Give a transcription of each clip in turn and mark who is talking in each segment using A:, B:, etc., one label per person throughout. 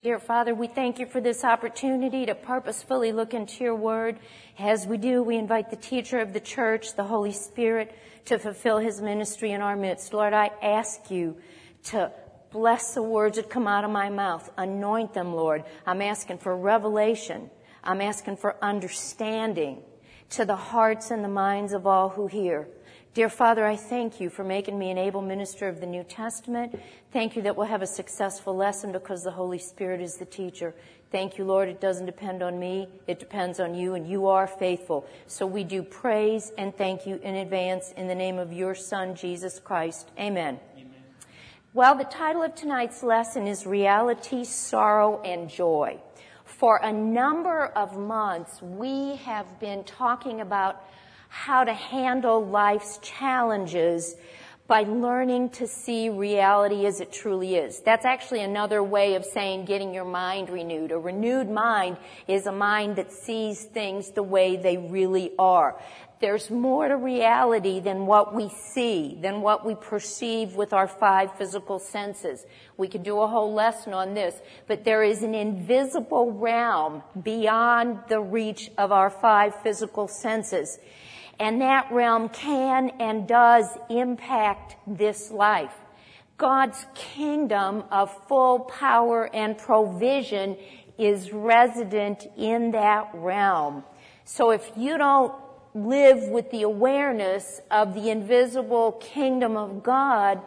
A: Dear Father, we thank you for this opportunity to purposefully look into your word. As we do, we invite the teacher of the church, the Holy Spirit, to fulfill his ministry in our midst. Lord, I ask you to bless the words that come out of my mouth. Anoint them, Lord. I'm asking for revelation. I'm asking for understanding to the hearts and the minds of all who hear. Dear Father, I thank you for making me an able minister of the New Testament. Thank you that we'll have a successful lesson because the Holy Spirit is the teacher. Thank you, Lord. It doesn't depend on me. It depends on you, and you are faithful. So we do praise and thank you in advance in the name of your Son, Jesus Christ. Amen. Amen. Well, the title of tonight's lesson is Reality, Sorrow, and Joy. For a number of months, we have been talking about how to handle life's challenges by learning to see reality as it truly is. That's actually another way of saying getting your mind renewed. A renewed mind is a mind that sees things the way they really are. There's more to reality than what we see, than what we perceive with our 5 physical senses. We could do a whole lesson on this, but there is an invisible realm beyond the reach of our 5 physical senses. And that realm can and does impact this life. God's kingdom of full power and provision is resident in that realm. So if you don't live with the awareness of the invisible kingdom of God,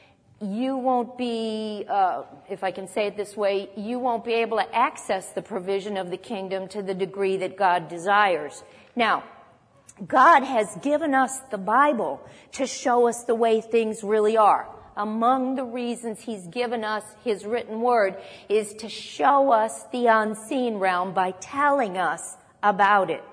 A: you won't be, if I can say it this way, you won't be able to access the provision of the kingdom to the degree that God desires. Now, God has given us the Bible to show us the way things really are. Among the reasons he's given us his written word is to show us the unseen realm by telling us about it.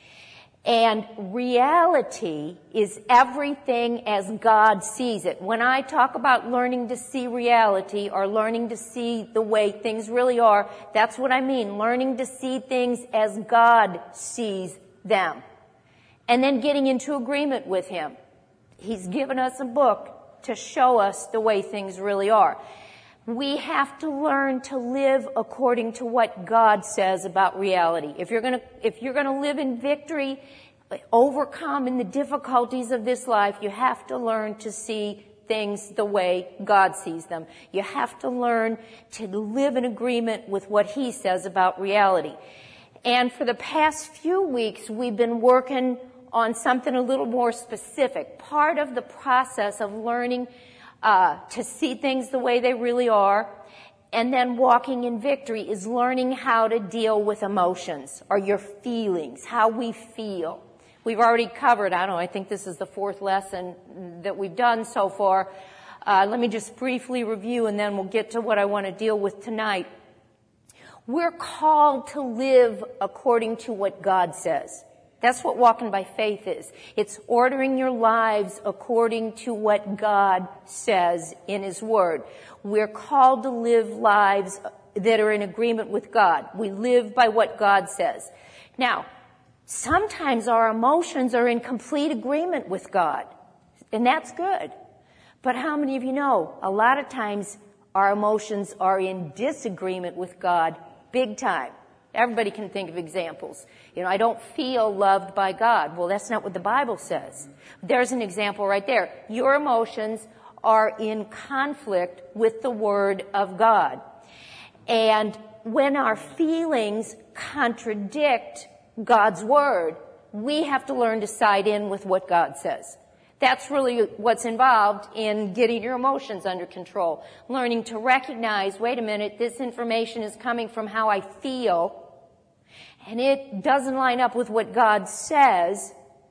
A: And reality is everything as God sees it. When I talk about learning to see reality or learning to see the way things really are, that's what I mean. Learning to see things as God sees them. And then getting into agreement with him. He's given us a book to show us the way things really are. We have to learn to live according to what God says about reality. If you're going to live in victory, overcome in the difficulties of this life, you have to learn to see things the way God sees them. You have to learn to live in agreement with what he says about reality. And for the past few weeks, we've been working on something a little more specific. Part of the process of learning to see things the way they really are and then walking in victory is learning how to deal with emotions or your feelings, how we feel. We've already covered, I think this is the 4th lesson that we've done so far. Let me just briefly review and then we'll get to what I want to deal with tonight. We're called to live according to what God says. That's what walking by faith is. It's ordering your lives according to what God says in his word. We're called to live lives that are in agreement with God. We live by what God says. Now, sometimes our emotions are in complete agreement with God, and that's good. But how many of you know a lot of times our emotions are in disagreement with God big time? Everybody can think of examples. I don't feel loved by God. Well, that's not what the Bible says. There's an example right there. Your emotions are in conflict with the Word of God. And when our feelings contradict God's Word, we have to learn to side in with what God says. That's really what's involved in getting your emotions under control. Learning to recognize, wait a minute, this information is coming from how I feel, and it doesn't line up with what God says,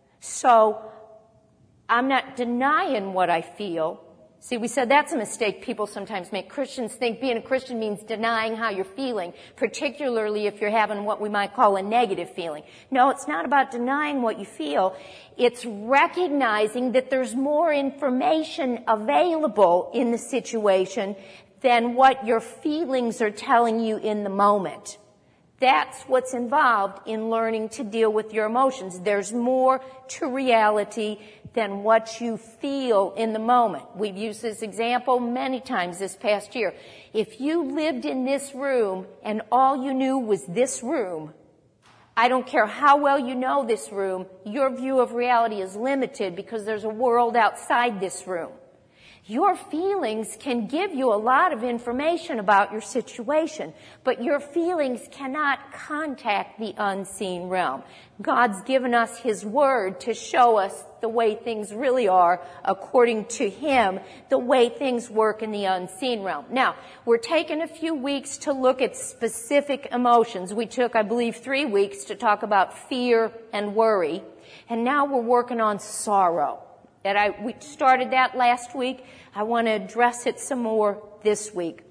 A: so I'm not denying what I feel. See, we said that's a mistake people sometimes make. Christians think being a Christian means denying how you're feeling, particularly if you're having what we might call a negative feeling. No, it's not about denying what you feel. It's recognizing that there's more information available in the situation than what your feelings are telling you in the moment. That's what's involved in learning to deal with your emotions. There's more to reality than what you feel in the moment. We've used this example many times this past year. If you lived in this room and all you knew was this room, I don't care how well you know this room, your view of reality is limited because there's a world outside this room. Your feelings can give you a lot of information about your situation, but your feelings cannot contact the unseen realm. God's given us His Word to show us the way things really are, according to Him, the way things work in the unseen realm. Now, we're taking a few weeks to look at specific emotions. We took, I believe, 3 weeks to talk about fear and worry, and now we're working on sorrow. We started that last week. I want to address it some more this week.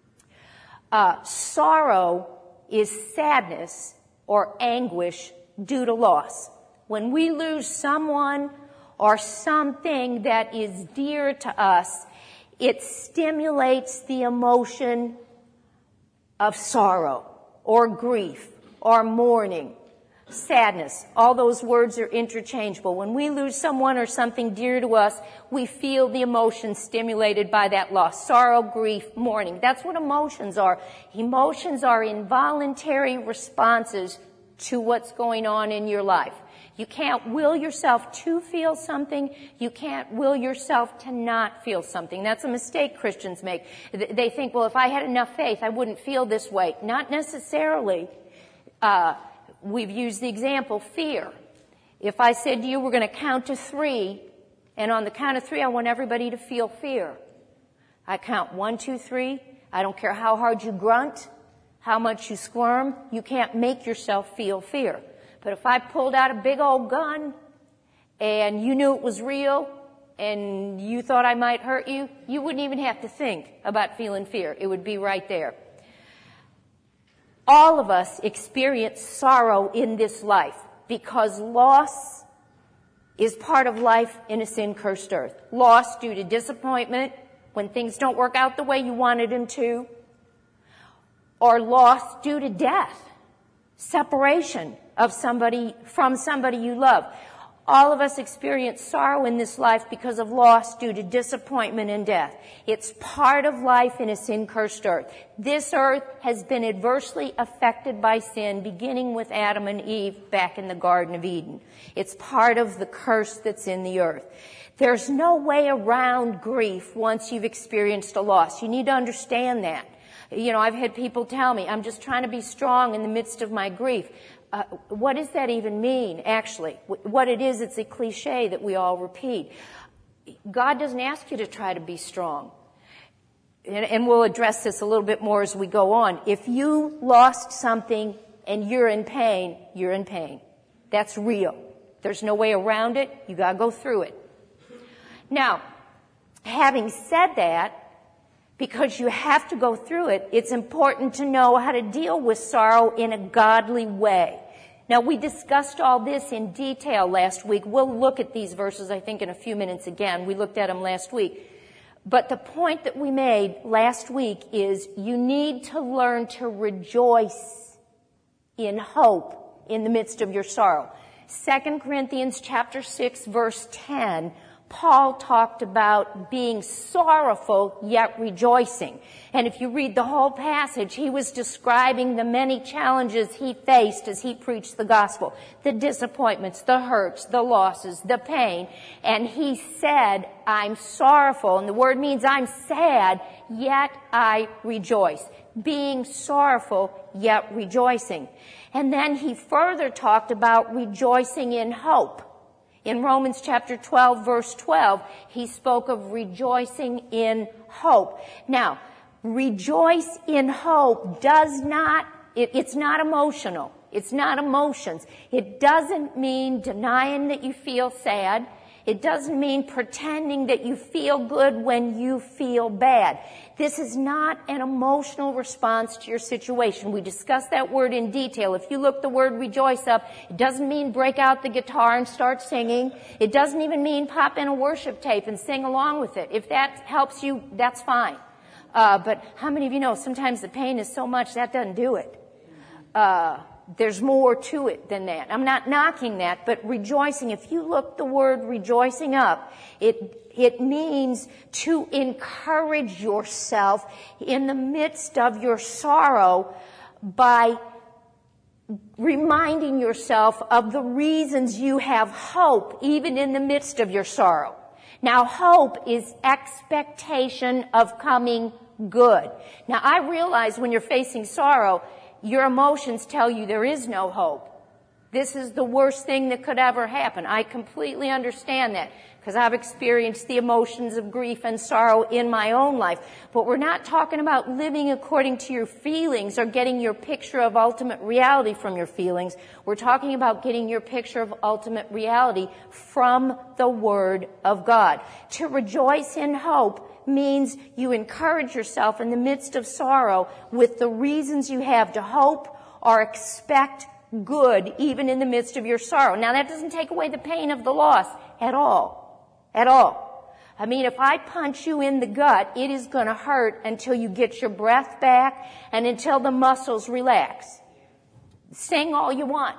A: Sorrow is sadness or anguish due to loss. When we lose someone or something that is dear to us, it stimulates the emotion of sorrow or grief or mourning. Sadness. All those words are interchangeable. When we lose someone or something dear to us, we feel the emotion stimulated by that loss. Sorrow, grief, mourning. That's what emotions are. Emotions are involuntary responses to what's going on in your life. You can't will yourself to feel something. You can't will yourself to not feel something. That's a mistake Christians make. They think, well, if I had enough faith, I wouldn't feel this way. Not necessarily. We've used the example, fear. If I said to you, we're going to count to 3, and on the count of 3, I want everybody to feel fear. I count 1, 2, 3. I don't care how hard you grunt, how much you squirm. You can't make yourself feel fear. But if I pulled out a big old gun, and you knew it was real, and you thought I might hurt you, you wouldn't even have to think about feeling fear. It would be right there. All of us experience sorrow in this life because loss is part of life in a sin-cursed earth. Loss due to disappointment when things don't work out the way you wanted them to, or loss due to death, separation of somebody from somebody you love. All of us experience sorrow in this life because of loss due to disappointment and death. It's part of life in a sin-cursed earth. This earth has been adversely affected by sin, beginning with Adam and Eve back in the Garden of Eden. It's part of the curse that's in the earth. There's no way around grief once you've experienced a loss. You need to understand that. You know, I've had people tell me, I'm just trying to be strong in the midst of my grief. What does that even mean, actually? What it is, it's a cliche that we all repeat. God doesn't ask you to try to be strong. And we'll address this a little bit more as we go on. If you lost something and you're in pain, you're in pain. That's real. There's no way around it. You gotta go through it. Now, having said that, because you have to go through it, it's important to know how to deal with sorrow in a godly way. Now, we discussed all this in detail last week. We'll look at these verses, I think, in a few minutes again. We looked at them last week. But the point that we made last week is you need to learn to rejoice in hope in the midst of your sorrow. 2 Corinthians chapter 6, verse 10, Paul talked about being sorrowful yet rejoicing. And if you read the whole passage, he was describing the many challenges he faced as he preached the gospel. The disappointments, the hurts, the losses, the pain. And he said, I'm sorrowful. And the word means I'm sad, yet I rejoice. Being sorrowful yet rejoicing. And then he further talked about rejoicing in hope. In Romans chapter 12, verse 12, he spoke of rejoicing in hope. Now, rejoice in hope it's not emotional. It's not emotions. It doesn't mean denying that you feel sad. It doesn't mean pretending that you feel good when you feel bad. This is not an emotional response to your situation. We discussed that word in detail. If you look the word rejoice up, it doesn't mean break out the guitar and start singing. It doesn't even mean pop in a worship tape and sing along with it. If that helps you, that's fine. But how many of you know sometimes the pain is so much that doesn't do it? there's more to it than that. I'm not knocking that, but rejoicing, if you look the word rejoicing up, it means to encourage yourself in the midst of your sorrow by reminding yourself of the reasons you have hope even in the midst of your sorrow. Now, hope is expectation of coming good. Now, I realize when you're facing sorrow, your emotions tell you there is no hope. This is the worst thing that could ever happen. I completely understand that because I've experienced the emotions of grief and sorrow in my own life. But we're not talking about living according to your feelings or getting your picture of ultimate reality from your feelings. We're talking about getting your picture of ultimate reality from the Word of God. To rejoice in hope means you encourage yourself in the midst of sorrow with the reasons you have to hope or expect good even in the midst of your sorrow. Now, that doesn't take away the pain of the loss at all. At all. I mean, if I punch you in the gut, it is going to hurt until you get your breath back and until the muscles relax. Sing all you want.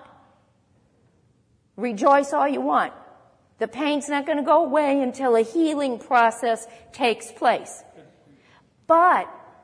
A: Rejoice all you want. The pain's not going to go away until a healing process takes place. But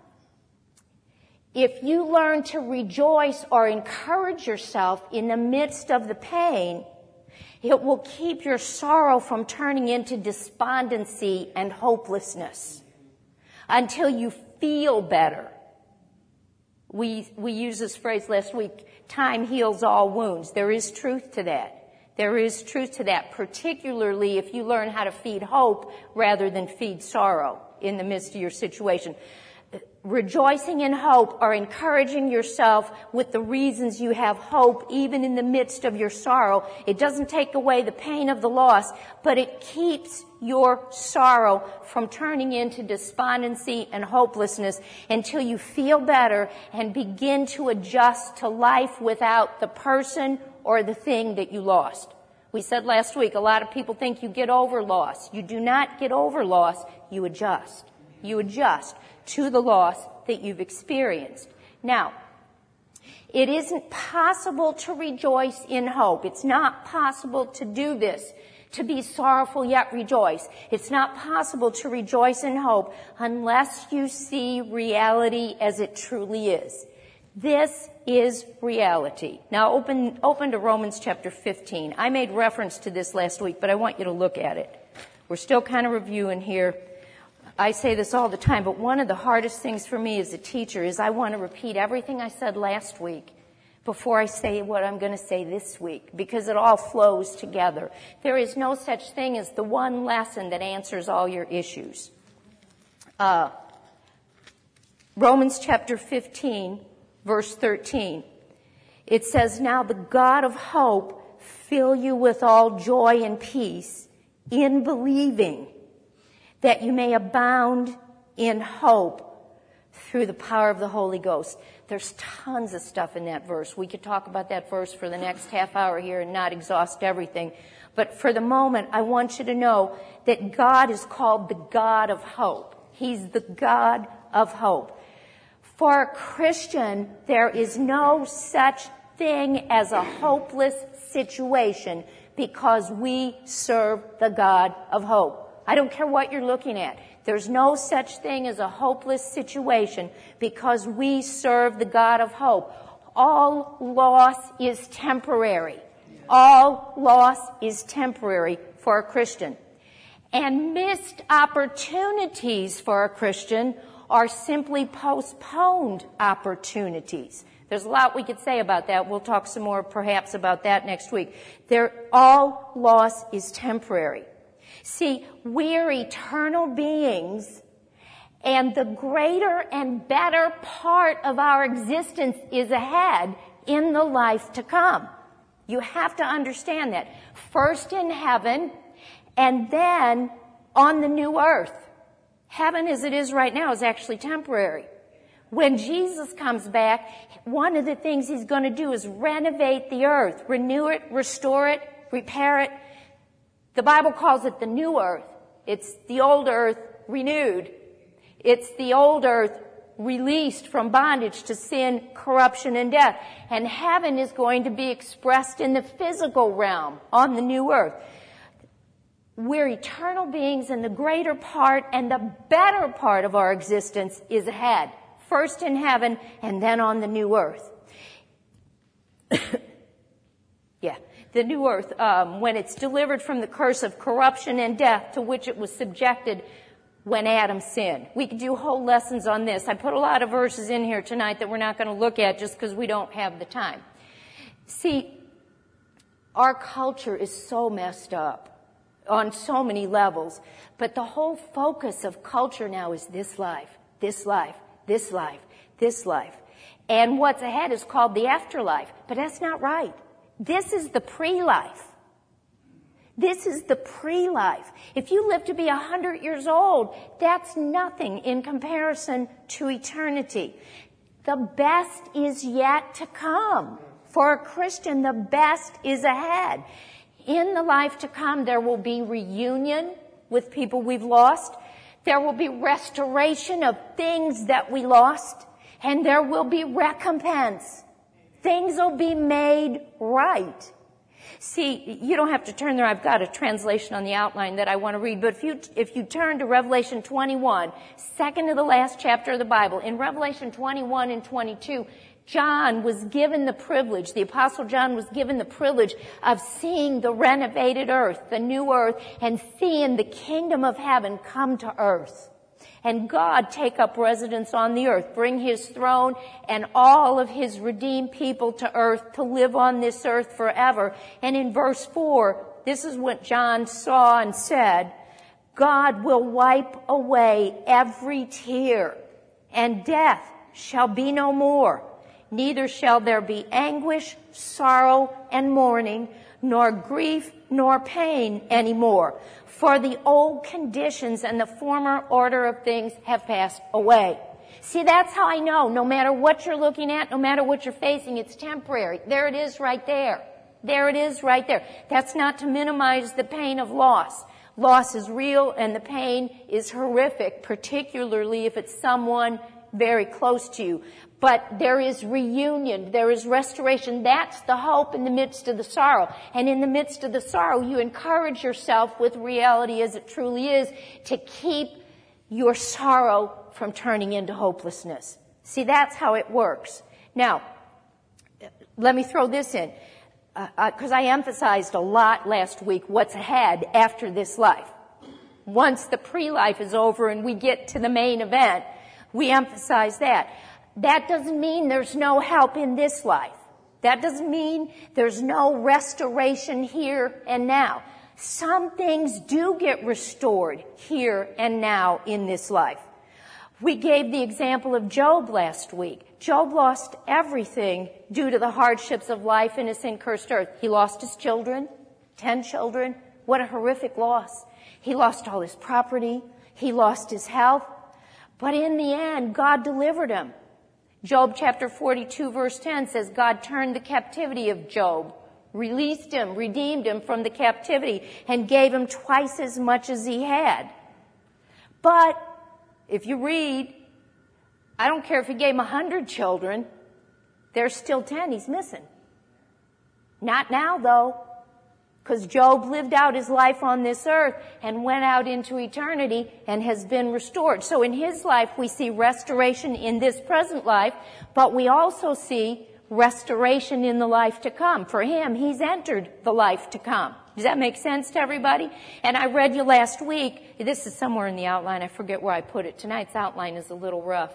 A: if you learn to rejoice or encourage yourself in the midst of the pain, it will keep your sorrow from turning into despondency and hopelessness until you feel better. We used this phrase last week, time heals all wounds. There is truth to that. There is truth to that, particularly if you learn how to feed hope rather than feed sorrow in the midst of your situation. Rejoicing in hope or encouraging yourself with the reasons you have hope even in the midst of your sorrow. It doesn't take away the pain of the loss, but it keeps your sorrow from turning into despondency and hopelessness until you feel better and begin to adjust to life without the person or the thing that you lost. We said last week, a lot of people think you get over loss. You do not get over loss, you adjust. You adjust to the loss that you've experienced. Now, it isn't possible to rejoice in hope. It's not possible to do this, to be sorrowful yet rejoice. It's not possible to rejoice in hope unless you see reality as it truly is. This is reality. Now open to Romans chapter 15. I made reference to this last week, but I want you to look at it. We're still kind of reviewing here. I say this all the time, but one of the hardest things for me as a teacher is I want to repeat everything I said last week before I say what I'm going to say this week, because it all flows together. There is no such thing as the one lesson that answers all your issues. Romans chapter 15, verse 13. It says, "Now the God of hope fill you with all joy and peace in believing, that you may abound in hope through the power of the Holy Ghost." There's tons of stuff in that verse. We could talk about that verse for the next half hour here and not exhaust everything. But for the moment, I want you to know that God is called the God of hope. He's the God of hope. For a Christian, there is no such thing as a hopeless situation because we serve the God of hope. I don't care what you're looking at. There's no such thing as a hopeless situation because we serve the God of hope. All loss is temporary. All loss is temporary for a Christian. And missed opportunities for a Christian are simply postponed opportunities. There's a lot we could say about that. We'll talk some more perhaps about that next week. All loss is temporary. See, we're eternal beings, and the greater and better part of our existence is ahead in the life to come. You have to understand that. First in heaven, and then on the new earth. Heaven as it is right now is actually temporary. When Jesus comes back, one of the things he's going to do is renovate the earth, renew it, restore it, repair it. The Bible calls it the new earth. It's the old earth renewed. It's the old earth released from bondage to sin, corruption, and death. And heaven is going to be expressed in the physical realm on the new earth. We're eternal beings, and the greater part and the better part of our existence is ahead. First in heaven and then on the new earth. Yeah, the new earth, when it's delivered from the curse of corruption and death to which it was subjected when Adam sinned. We could do whole lessons on this. I put a lot of verses in here tonight that we're not going to look at just because we don't have the time. See, our culture is so messed up on so many levels, but the whole focus of culture now is this life, this life, this life, this life. And what's ahead is called the afterlife. But that's not right. This is the pre-life. This is the pre-life. If you live to be 100 years old, that's nothing in comparison to eternity. The best is yet to come. For a Christian, the best is ahead. In the life to come, there will be reunion with people we've lost. There will be restoration of things that we lost. And there will be recompense. Things will be made right. See, you don't have to turn there. I've got a translation on the outline that I want to read. But if you turn to Revelation 21, second to the last chapter of the Bible, in Revelation 21 and 22, John was given the privilege, the Apostle John was given the privilege of seeing the renovated earth, the new earth, and seeing the kingdom of heaven come to earth. And God take up residence on the earth, bring his throne and all of his redeemed people to earth to live on this earth forever. And in verse 4, this is what John saw and said, God will wipe away every tear, and death shall be no more. Neither shall there be anguish, sorrow, and mourning, nor grief, nor pain anymore. For the old conditions and the former order of things have passed away. See, that's how I know, no matter what you're looking at, no matter what you're facing, it's temporary. There it is right there. There it is right there. That's not to minimize the pain of loss. Loss is real and the pain is horrific, particularly if it's someone very close to you. But there is reunion, there is restoration. That's the hope in the midst of the sorrow. And in the midst of the sorrow, you encourage yourself with reality as it truly is to keep your sorrow from turning into hopelessness. See, that's how it works. Now, let me throw this in, because I emphasized a lot last week what's ahead after this life. Once the pre-life is over and we get to the main event, we emphasize that. That doesn't mean there's no help in this life. That doesn't mean there's no restoration here and now. Some things do get restored here and now in this life. We gave the example of Job last week. Job lost everything due to the hardships of life in a sin-cursed earth. He lost his children, 10 children. What a horrific loss. He lost all his property. He lost his health. But in the end, God delivered him. Job chapter 42 verse 10 says God turned the captivity of Job, released him, redeemed him from the captivity, and gave him twice as much as he had. But if you read, I don't care if he gave him 100 children, there's still 10 he's missing. Not now though, because Job lived out his life on this earth and went out into eternity and has been restored. So in his life, we see restoration in this present life, but we also see restoration in the life to come. For him, he's entered the life to come. Does that make sense to everybody? And I read you last week, this is somewhere in the outline, I forget where I put it. Tonight's outline is a little rough.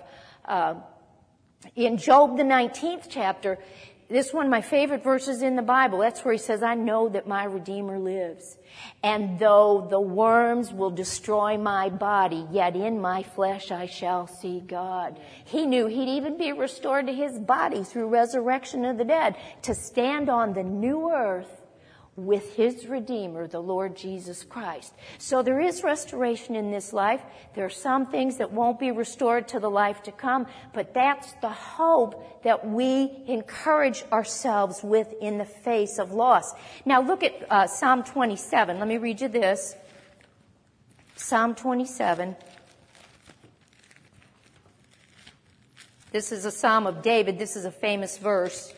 A: In Job, the 19th chapter, this is one of my favorite verses in the Bible. That's where he says, I know that my Redeemer lives. And though the worms will destroy my body, yet in my flesh I shall see God. He knew he'd even be restored to his body through resurrection of the dead to stand on the new earth with his Redeemer, the Lord Jesus Christ. So there is restoration in this life. There are some things that won't be restored to the life to come, but that's the hope that we encourage ourselves with in the face of loss. Now look at Psalm 27. Let me read you this. Psalm 27. This is a Psalm of David. This is a famous verse.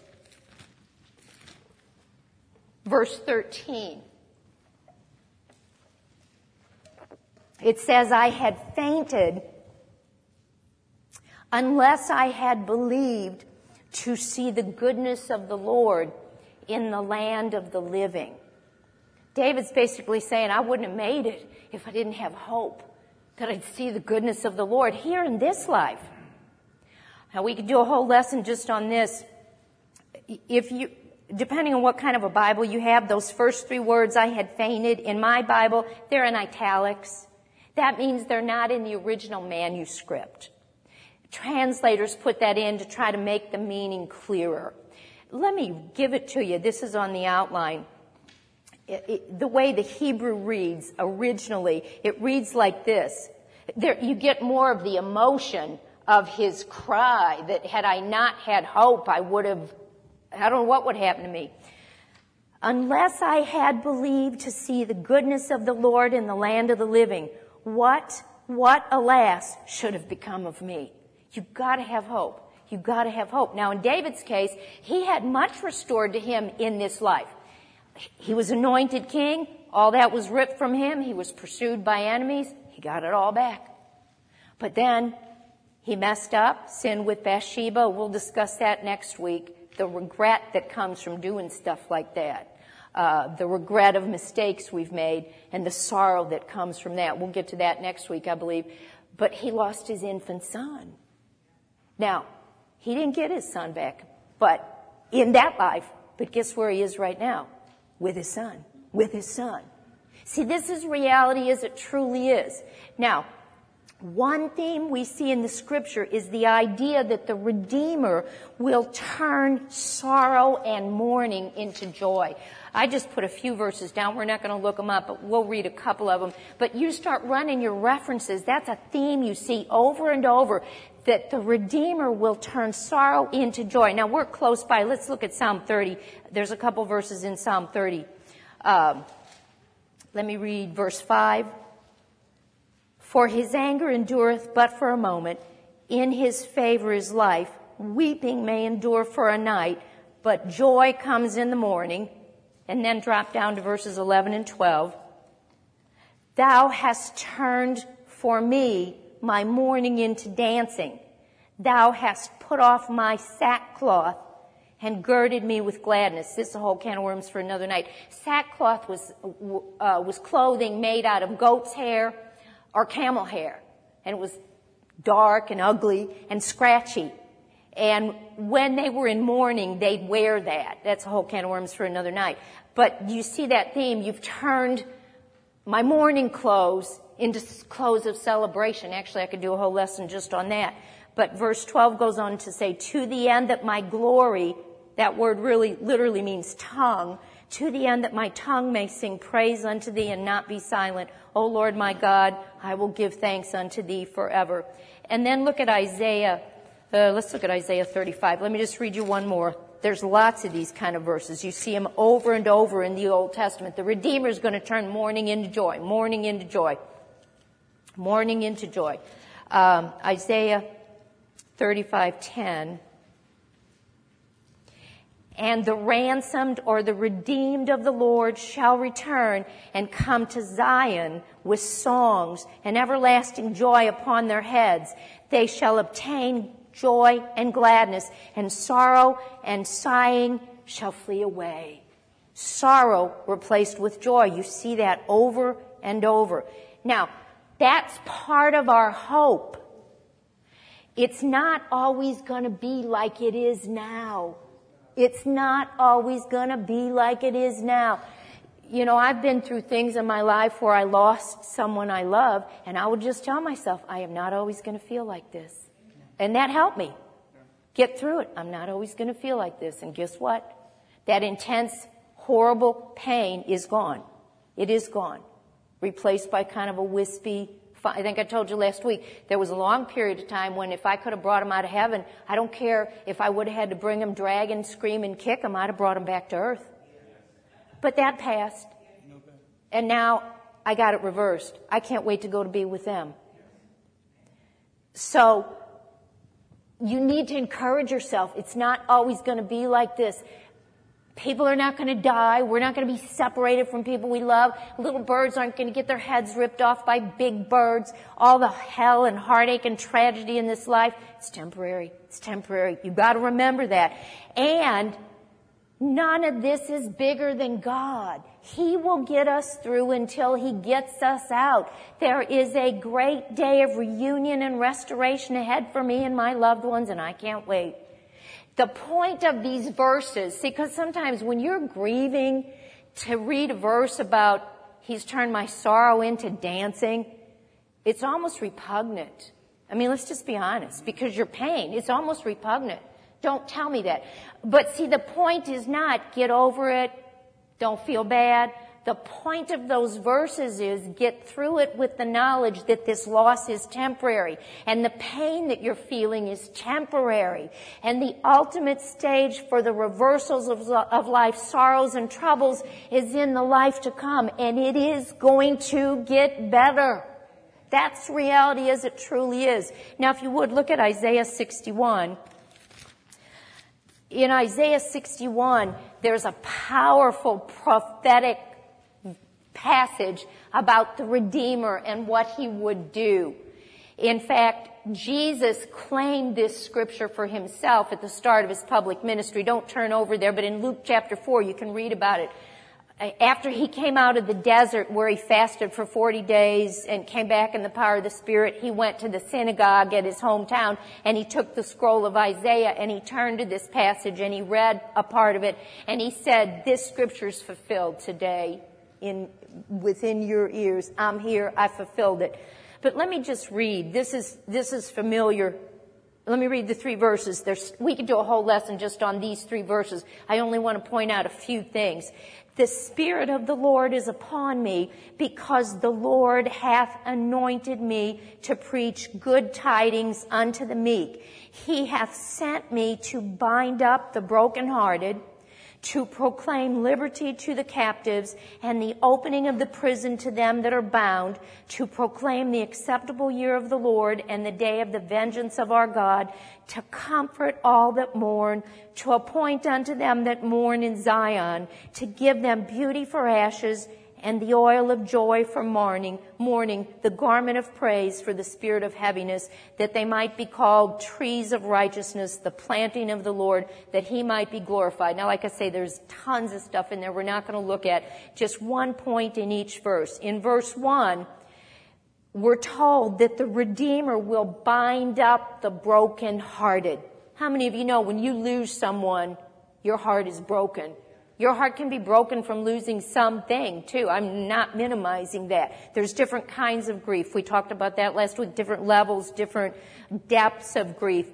A: Verse 13. It says, I had fainted unless I had believed to see the goodness of the Lord in the land of the living. David's basically saying, I wouldn't have made it if I didn't have hope that I'd see the goodness of the Lord here in this life. Now, we could do a whole lesson just on this. Depending on what kind of a Bible you have, those first 3 words, I had fainted, in my Bible, they're in italics. That means they're not in the original manuscript. Translators put that in to try to make the meaning clearer. Let me give it to you. This is on the outline. The way the Hebrew reads originally, it reads like this. You get more of the emotion of his cry that had I not had hope, I don't know what would happen to me. Unless I had believed to see the goodness of the Lord in the land of the living, what, alas, should have become of me? You've got to have hope. You've got to have hope. Now, in David's case, he had much restored to him in this life. He was anointed king. All that was ripped from him. He was pursued by enemies. He got it all back. But then he messed up, sinned with Bathsheba. We'll discuss that next week. The regret that comes from doing stuff like that. The regret of mistakes we've made and the sorrow that comes from that. We'll get to that next week, I believe. But he lost his infant son. Now, he didn't get his son back, but in that life, but guess where he is right now? With his son. With his son. See, this is reality as it truly is. Now, one theme we see in the scripture is the idea that the Redeemer will turn sorrow and mourning into joy. I just put a few verses down. We're not going to look them up, but we'll read a couple of them. But you start running your references. That's a theme you see over and over, that the Redeemer will turn sorrow into joy. Now, we're close by. Let's look at Psalm 30. There's a couple verses in Psalm 30. Let me read verse 5. For his anger endureth but for a moment. In his favor is life. Weeping may endure for a night, but joy comes in the morning. And then drop down to verses 11 and 12. Thou hast turned for me my mourning into dancing. Thou hast put off my sackcloth and girded me with gladness. This is a whole can of worms for another night. Sackcloth was clothing made out of goat's hair or camel hair. And it was dark and ugly and scratchy. And when they were in mourning, they'd wear that. That's a whole can of worms for another night. But you see that theme. You've turned my mourning clothes into clothes of celebration. Actually, I could do a whole lesson just on that. But verse 12 goes on to say, to the end that my glory, that word really literally means tongue, to the end that my tongue may sing praise unto thee and not be silent. O Lord my God, I will give thanks unto thee forever. And then look at Isaiah. Let's look at Isaiah 35. Let me just read you one more. There's lots of these kind of verses. You see them over and over in the Old Testament. The Redeemer is going to turn mourning into joy, mourning into joy, mourning into joy. Isaiah 35:10. And the ransomed or the redeemed of the Lord shall return and come to Zion with songs and everlasting joy upon their heads. They shall obtain joy and gladness, and sorrow and sighing shall flee away. Sorrow replaced with joy. You see that over and over. Now, that's part of our hope. It's not always going to be like it is now. It's not always going to be like it is now. You know, I've been through things in my life where I lost someone I love, and I would just tell myself, I am not always going to feel like this. And that helped me get through it. I'm not always going to feel like this. And guess what? That intense, horrible pain is gone. It is gone. Replaced by kind of a wispy, I think I told you last week, there was a long period of time when if I could have brought him out of heaven, I don't care if I would have had to bring him, drag and scream and kick him, I'd have brought him back to earth. But that passed. And now I got it reversed. I can't wait to go to be with them. So, You need to encourage yourself. It's not always going to be like this. People are not going to die. We're not going to be separated from people we love. Little birds aren't going to get their heads ripped off by big birds. All the hell and heartache and tragedy in this life, it's temporary. It's temporary. You've got to remember that. And none of this is bigger than God. He will get us through until He gets us out. There is a great day of reunion and restoration ahead for me and my loved ones, and I can't wait. The point of these verses, see, because sometimes when you're grieving, to read a verse about He's turned my sorrow into dancing, it's almost repugnant. I mean, let's just be honest, because your pain, it's almost repugnant. Don't tell me that. But see, the point is not get over it, don't feel bad. The point of those verses is get through it with the knowledge that this loss is temporary and the pain that you're feeling is temporary. And the ultimate stage for the reversals of life's sorrows and troubles is in the life to come, and it is going to get better. That's reality as it truly is. Now, if you would, look at Isaiah 61. In Isaiah 61, there's a powerful prophetic passage about the Redeemer and what He would do. In fact, Jesus claimed this scripture for Himself at the start of His public ministry. Don't turn over there, but in Luke chapter 4, you can read about it. After He came out of the desert where He fasted for 40 days and came back in the power of the Spirit, He went to the synagogue at His hometown and He took the scroll of Isaiah and He turned to this passage and He read a part of it and He said, this scripture is fulfilled today within your ears. I'm here. I fulfilled it. But let me just read. This is familiar. Let me read the 3 verses. We could do a whole lesson just on these 3 verses. I only want to point out a few things. The Spirit of the Lord is upon me because the Lord hath anointed me to preach good tidings unto the meek. He hath sent me to bind up the brokenhearted, to proclaim liberty to the captives and the opening of the prison to them that are bound, to proclaim the acceptable year of the Lord and the day of the vengeance of our God, to comfort all that mourn, to appoint unto them that mourn in Zion, to give them beauty for ashes and the oil of joy for mourning, the garment of praise for the spirit of heaviness, that they might be called trees of righteousness, the planting of the Lord, that He might be glorified. Now, like I say, there's tons of stuff in there we're not going to look at. Just one point in each verse. In verse 1, we're told that the Redeemer will bind up the brokenhearted. How many of you know when you lose someone, your heart is broken? Your heart can be broken from losing something, too. I'm not minimizing that. There's different kinds of grief. We talked about that last week, different levels, different depths of grief.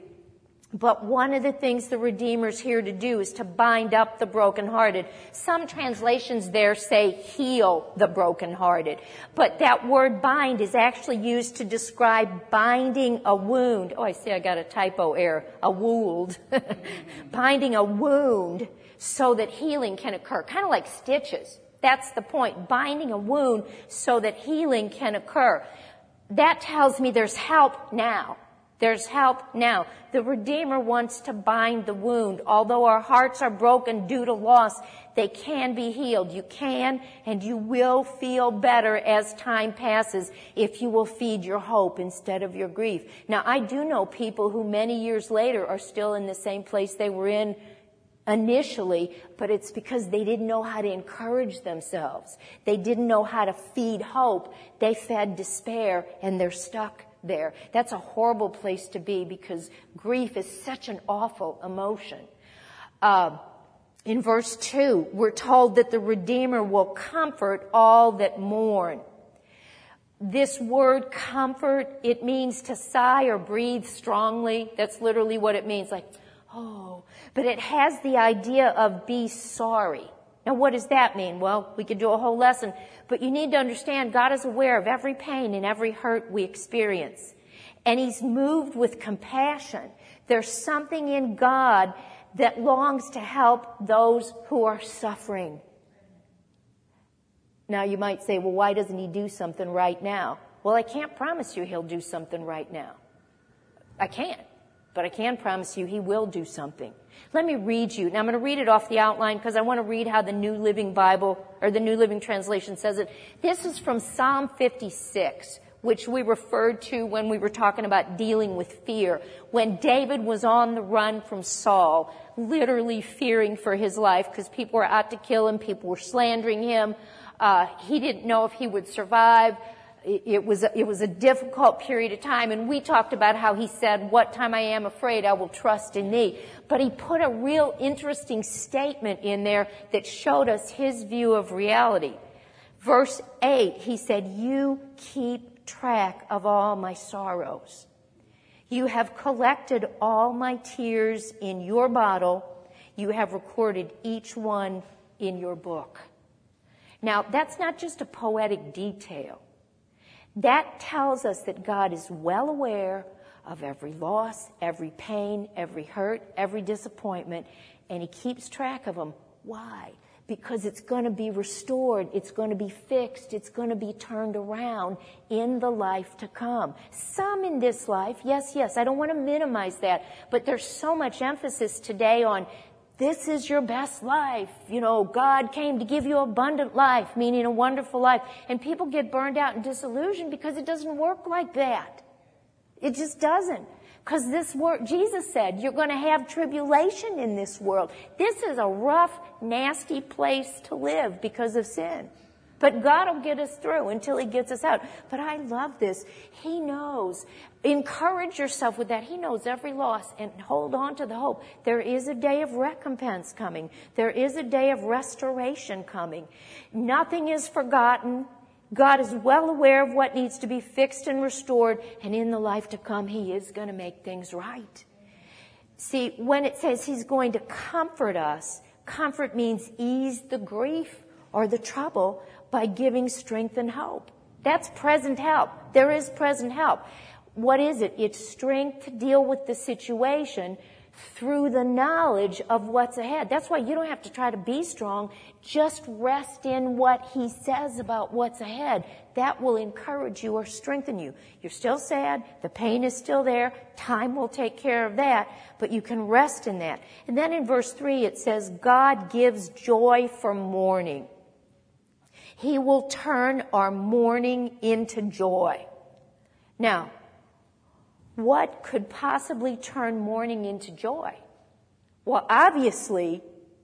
A: But one of the things the Redeemer's here to do is to bind up the brokenhearted. Some translations there say heal the brokenhearted. But that word bind is actually used to describe binding a wound. Oh, I see I got a typo error. A wound. Binding a wound so that healing can occur. Kind of like stitches. That's the point. Binding a wound so that healing can occur. That tells me there's help now. There's help now. The Redeemer wants to bind the wound. Although our hearts are broken due to loss, they can be healed. You can and you will feel better as time passes if you will feed your hope instead of your grief. Now, I do know people who many years later are still in the same place they were in initially, but it's because they didn't know how to encourage themselves. They didn't know how to feed hope. They fed despair and they're stuck there. That's a horrible place to be because grief is such an awful emotion. In verse 2, we're told that the Redeemer will comfort all that mourn. This word comfort, it means to sigh or breathe strongly. That's literally what it means, like, oh. But it has the idea of be sorry. Now, what does that mean? Well, we could do a whole lesson. But you need to understand God is aware of every pain and every hurt we experience. And He's moved with compassion. There's something in God that longs to help those who are suffering. Now, you might say, well, why doesn't He do something right now? Well, I can't promise you He'll do something right now. I can't. but I can promise you he will do something. Let me read you. Now I'm going to read it off the outline because I want to read how the New Living Bible, or the New Living Translation says it. This is from Psalm 56, which we referred to when we were talking about dealing with fear. When David was on the run from Saul, literally fearing for his life because people were out to kill him, people were slandering him. He didn't know if he would survive. It was a difficult period of time, and we talked about how he said, "What time I am afraid, I will trust in thee." But he put a real interesting statement in there that showed us his view of reality. Verse 8, he said, "You keep track of all my sorrows. You have collected all my tears in your bottle. You have recorded each one in your book." Now, that's not just a poetic detail. That tells us that God is well aware of every loss, every pain, every hurt, every disappointment, and he keeps track of them. Why? Because it's going to be restored, it's going to be fixed, it's going to be turned around in the life to come. Some in this life, yes, I don't want to minimize that, but there's so much emphasis today on this is your best life. You know, God came to give you abundant life, meaning a wonderful life. And people get burned out and disillusioned because it doesn't work like that. It just doesn't. Because this world, Jesus said, you're going to have tribulation in this world. This is a rough, nasty place to live because of sin. But God will get us through until he gets us out. But I love this. He knows. Encourage yourself with that. He knows every loss, and hold on to the hope. There is a day of recompense coming. There is a day of restoration coming. Nothing is forgotten. God is well aware of what needs to be fixed and restored, and in the life to come, he is going to make things right. See, when it says he's going to comfort us, comfort means ease the grief or the trouble by giving strength and hope. That's present help. There is present help. What is it? It's strength to deal with the situation through the knowledge of what's ahead. That's why you don't have to try to be strong. Just rest in what he says about what's ahead. That will encourage you or strengthen you. You're still sad. The pain is still there. Time will take care of that. But you can rest in that. And then in verse 3 it says, God gives joy for mourning. He will turn our mourning into joy. Now, what could possibly turn mourning into joy? Well, obviously,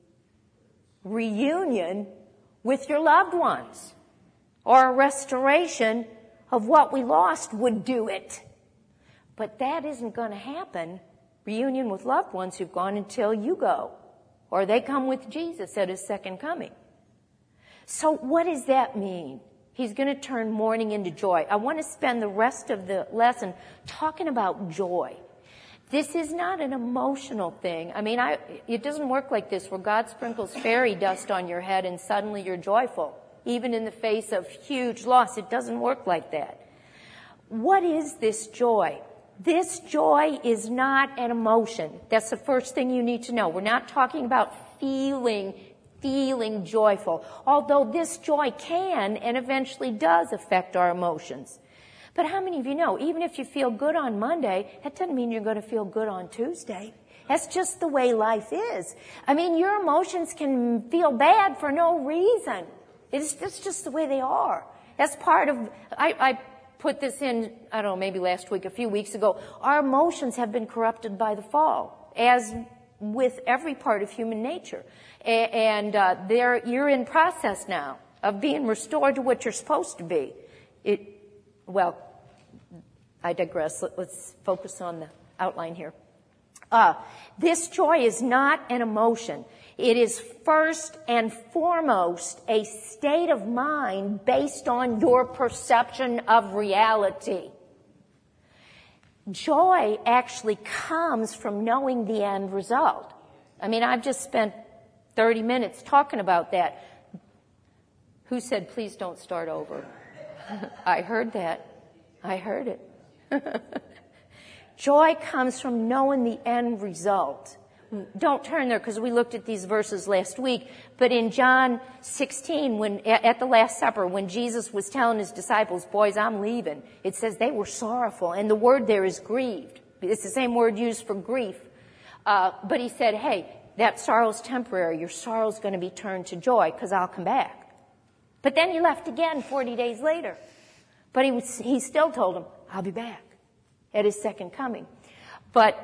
A: reunion with your loved ones or a restoration of what we lost would do it. But that isn't going to happen, reunion with loved ones who've gone until you go, or they come with Jesus at his second coming. So what does that mean? He's going to turn mourning into joy. I want to spend the rest of the lesson talking about joy. This is not an emotional thing. I mean, it doesn't work like this where God sprinkles fairy dust on your head and suddenly you're joyful. Even in the face of huge loss, it doesn't work like that. What is this joy? This joy is not an emotion. That's the first thing you need to know. We're not talking about feeling joyful, although this joy can and eventually does affect our emotions. But how many of you know, even if you feel good on Monday, that doesn't mean you're going to feel good on Tuesday. That's just the way life is. I mean, your emotions can feel bad for no reason. That's just the way they are. That's part of, I put this in, I don't know, maybe last week, a few weeks ago. Our emotions have been corrupted by the fall, as with every part of human nature. And you're in process now of being restored to what you're supposed to be. Well, I digress. Let's focus on the outline here. This joy is not an emotion. It is first and foremost a state of mind based on your perception of reality. Joy actually comes from knowing the end result. I mean, I've just spent 30 minutes talking about that. Who said, please don't start over? I heard that. I heard it. Joy comes from knowing the end result. Don't turn there because we looked at these verses last week. But in John 16, when at the Last Supper, when Jesus was telling his disciples, boys, I'm leaving, it says they were sorrowful. And the word there is grieved. It's the same word used for grief. But he said, hey, that sorrow's temporary. Your sorrow's going to be turned to joy because I'll come back. But then he left again 40 days later. But he still told him, I'll be back at his second coming. But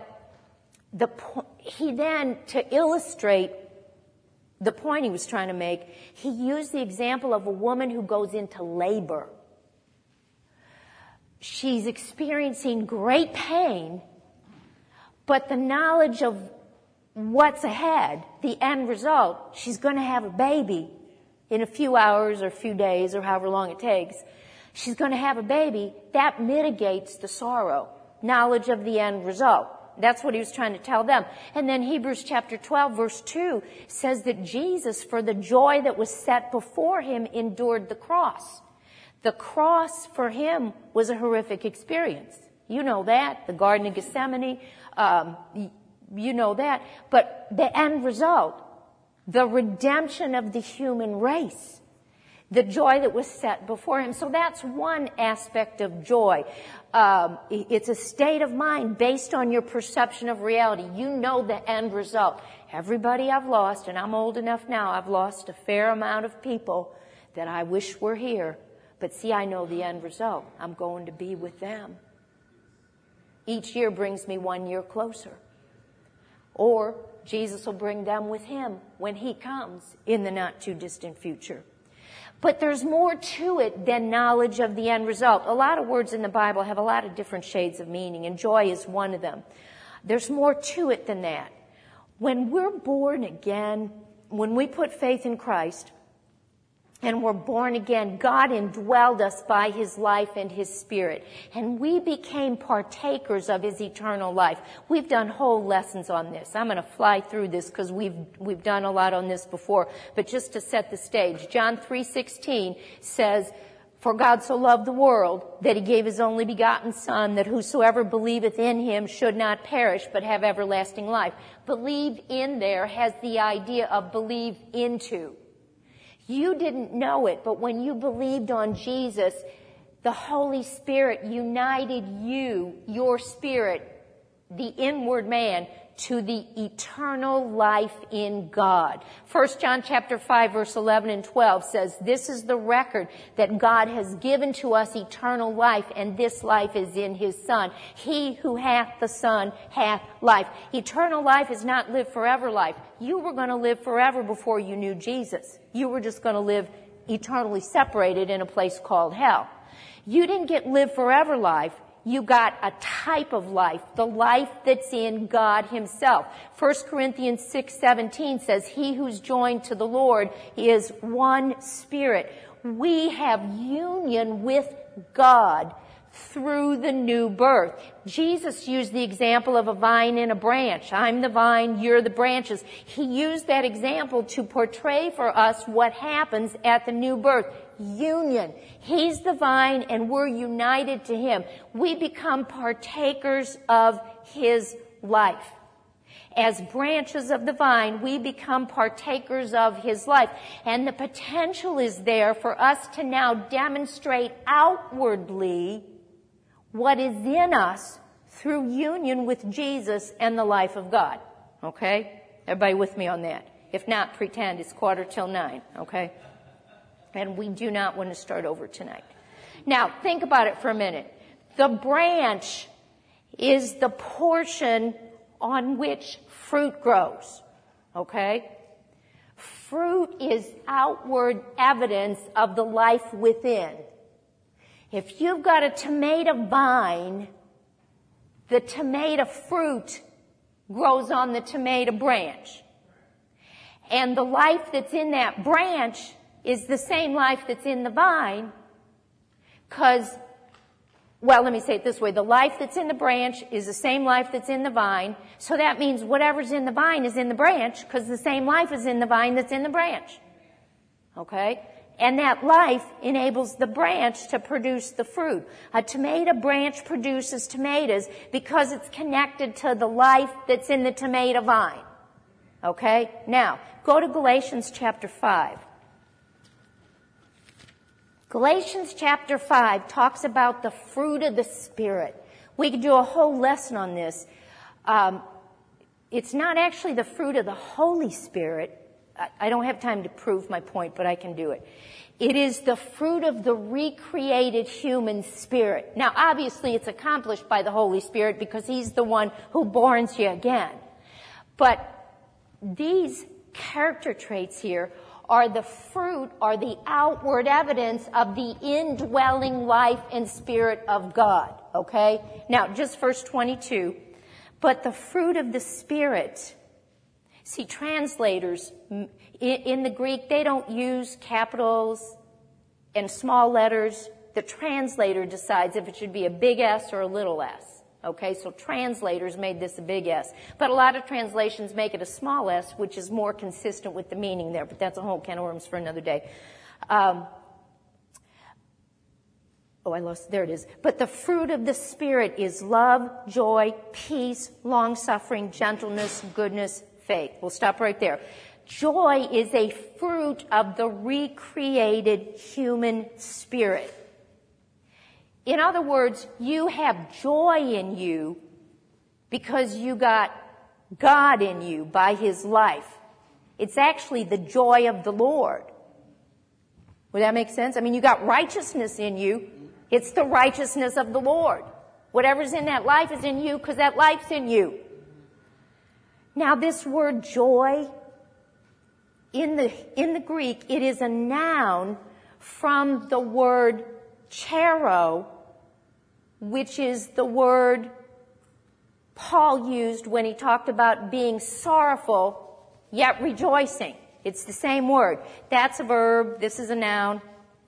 A: he then, to illustrate the point he was trying to make, he used the example of a woman who goes into labor. She's experiencing great pain, but the knowledge of what's ahead, the end result, she's going to have a baby in a few hours or a few days or however long it takes. She's going to have a baby. That mitigates the sorrow. Knowledge of the end result. That's what he was trying to tell them. And then Hebrews chapter 12 verse 2 says that Jesus, for the joy that was set before him, endured the cross. The cross for him was a horrific experience. You know that. The Garden of Gethsemane. You know that. But the end result, the redemption of the human race, the joy that was set before him. So that's one aspect of joy. It's a state of mind based on your perception of reality. You know the end result. Everybody I've lost, and I'm old enough now, I've lost a fair amount of people that I wish were here. But see, I know the end result. I'm going to be with them. Each year brings me 1 year closer. Or Jesus will bring them with him when he comes in the not too distant future. But there's more to it than knowledge of the end result. A lot of words in the Bible have a lot of different shades of meaning, and joy is one of them. There's more to it than that. When we're born again, when we put faith in Christ, and we're born again, God indwelled us by his life and his spirit. And we became partakers of his eternal life. We've done whole lessons on this. I'm going to fly through this because we've done a lot on this before. But just to set the stage, John 3:16 says, for God so loved the world that he gave his only begotten Son, that whosoever believeth in him should not perish but have everlasting life. Believe in there has the idea of believe into. You didn't know it, but when you believed on Jesus, the Holy Spirit united you, your spirit, the inward man, to the eternal life in God. 1 John chapter 5 verse 11 and 12 says, this is the record that God has given to us eternal life, and this life is in his Son. He who hath the Son hath life. Eternal life is not live forever life. You were going to live forever before you knew Jesus. You were just going to live eternally separated in a place called hell. You didn't get live forever life. You got a type of life, the life that's in God himself. 1 Corinthians 6:17 says, he who's joined to the Lord is one spirit. We have union with God through the new birth. Jesus used the example of a vine and a branch. I'm the vine, you're the branches. He used that example to portray for us what happens at the new birth. Union. He's the vine and we're united to him. We become partakers of his life. As branches of the vine, we become partakers of his life. And the potential is there for us to now demonstrate outwardly what is in us through union with Jesus and the life of God. Okay? Everybody with me on that? If not, pretend it's 9:15. Okay? And we do not want to start over tonight. Now, think about it for a minute. The branch is the portion on which fruit grows. Okay? Fruit is outward evidence of the life within. If you've got a tomato vine, the tomato fruit grows on the tomato branch. And the life that's in that branch is the same life that's in the vine, because, well, let me say it this way. The life that's in the branch is the same life that's in the vine. So that means whatever's in the vine is in the branch, because the same life is in the vine that's in the branch. Okay? And that life enables the branch to produce the fruit. A tomato branch produces tomatoes because it's connected to the life that's in the tomato vine. Okay? Now, go to Galatians chapter 5. Galatians chapter 5 talks about the fruit of the Spirit. We could do a whole lesson on this. It's not actually the fruit of the Holy Spirit. I don't have time to prove my point, but I can do it. It is the fruit of the recreated human spirit. Now, obviously, it's accomplished by the Holy Spirit because He's the one who borns you again. But these character traits here are the fruit, are the outward evidence of the indwelling life and Spirit of God. Okay? Now, just verse 22. But the fruit of the Spirit. See, translators, in the Greek, they don't use capitals and small letters. The translator decides if it should be a big S or a little s. Okay, so translators made this a big S. But a lot of translations make it a small s, which is more consistent with the meaning there. But that's a whole can of worms for another day. There it is. But the fruit of the Spirit is love, joy, peace, long-suffering, gentleness, goodness, faith. We'll stop right there. Joy is a fruit of the recreated human spirit. In other words, you have joy in you because you got God in you by His life. It's actually the joy of the Lord. Would that make sense? I mean, you got righteousness in you. It's the righteousness of the Lord. Whatever's in that life is in you because that life's in you. Now, this word joy, in the Greek, it is a noun from the word charo, which is the word Paul used when he talked about being sorrowful, yet rejoicing. It's the same word. That's a verb. This is a noun.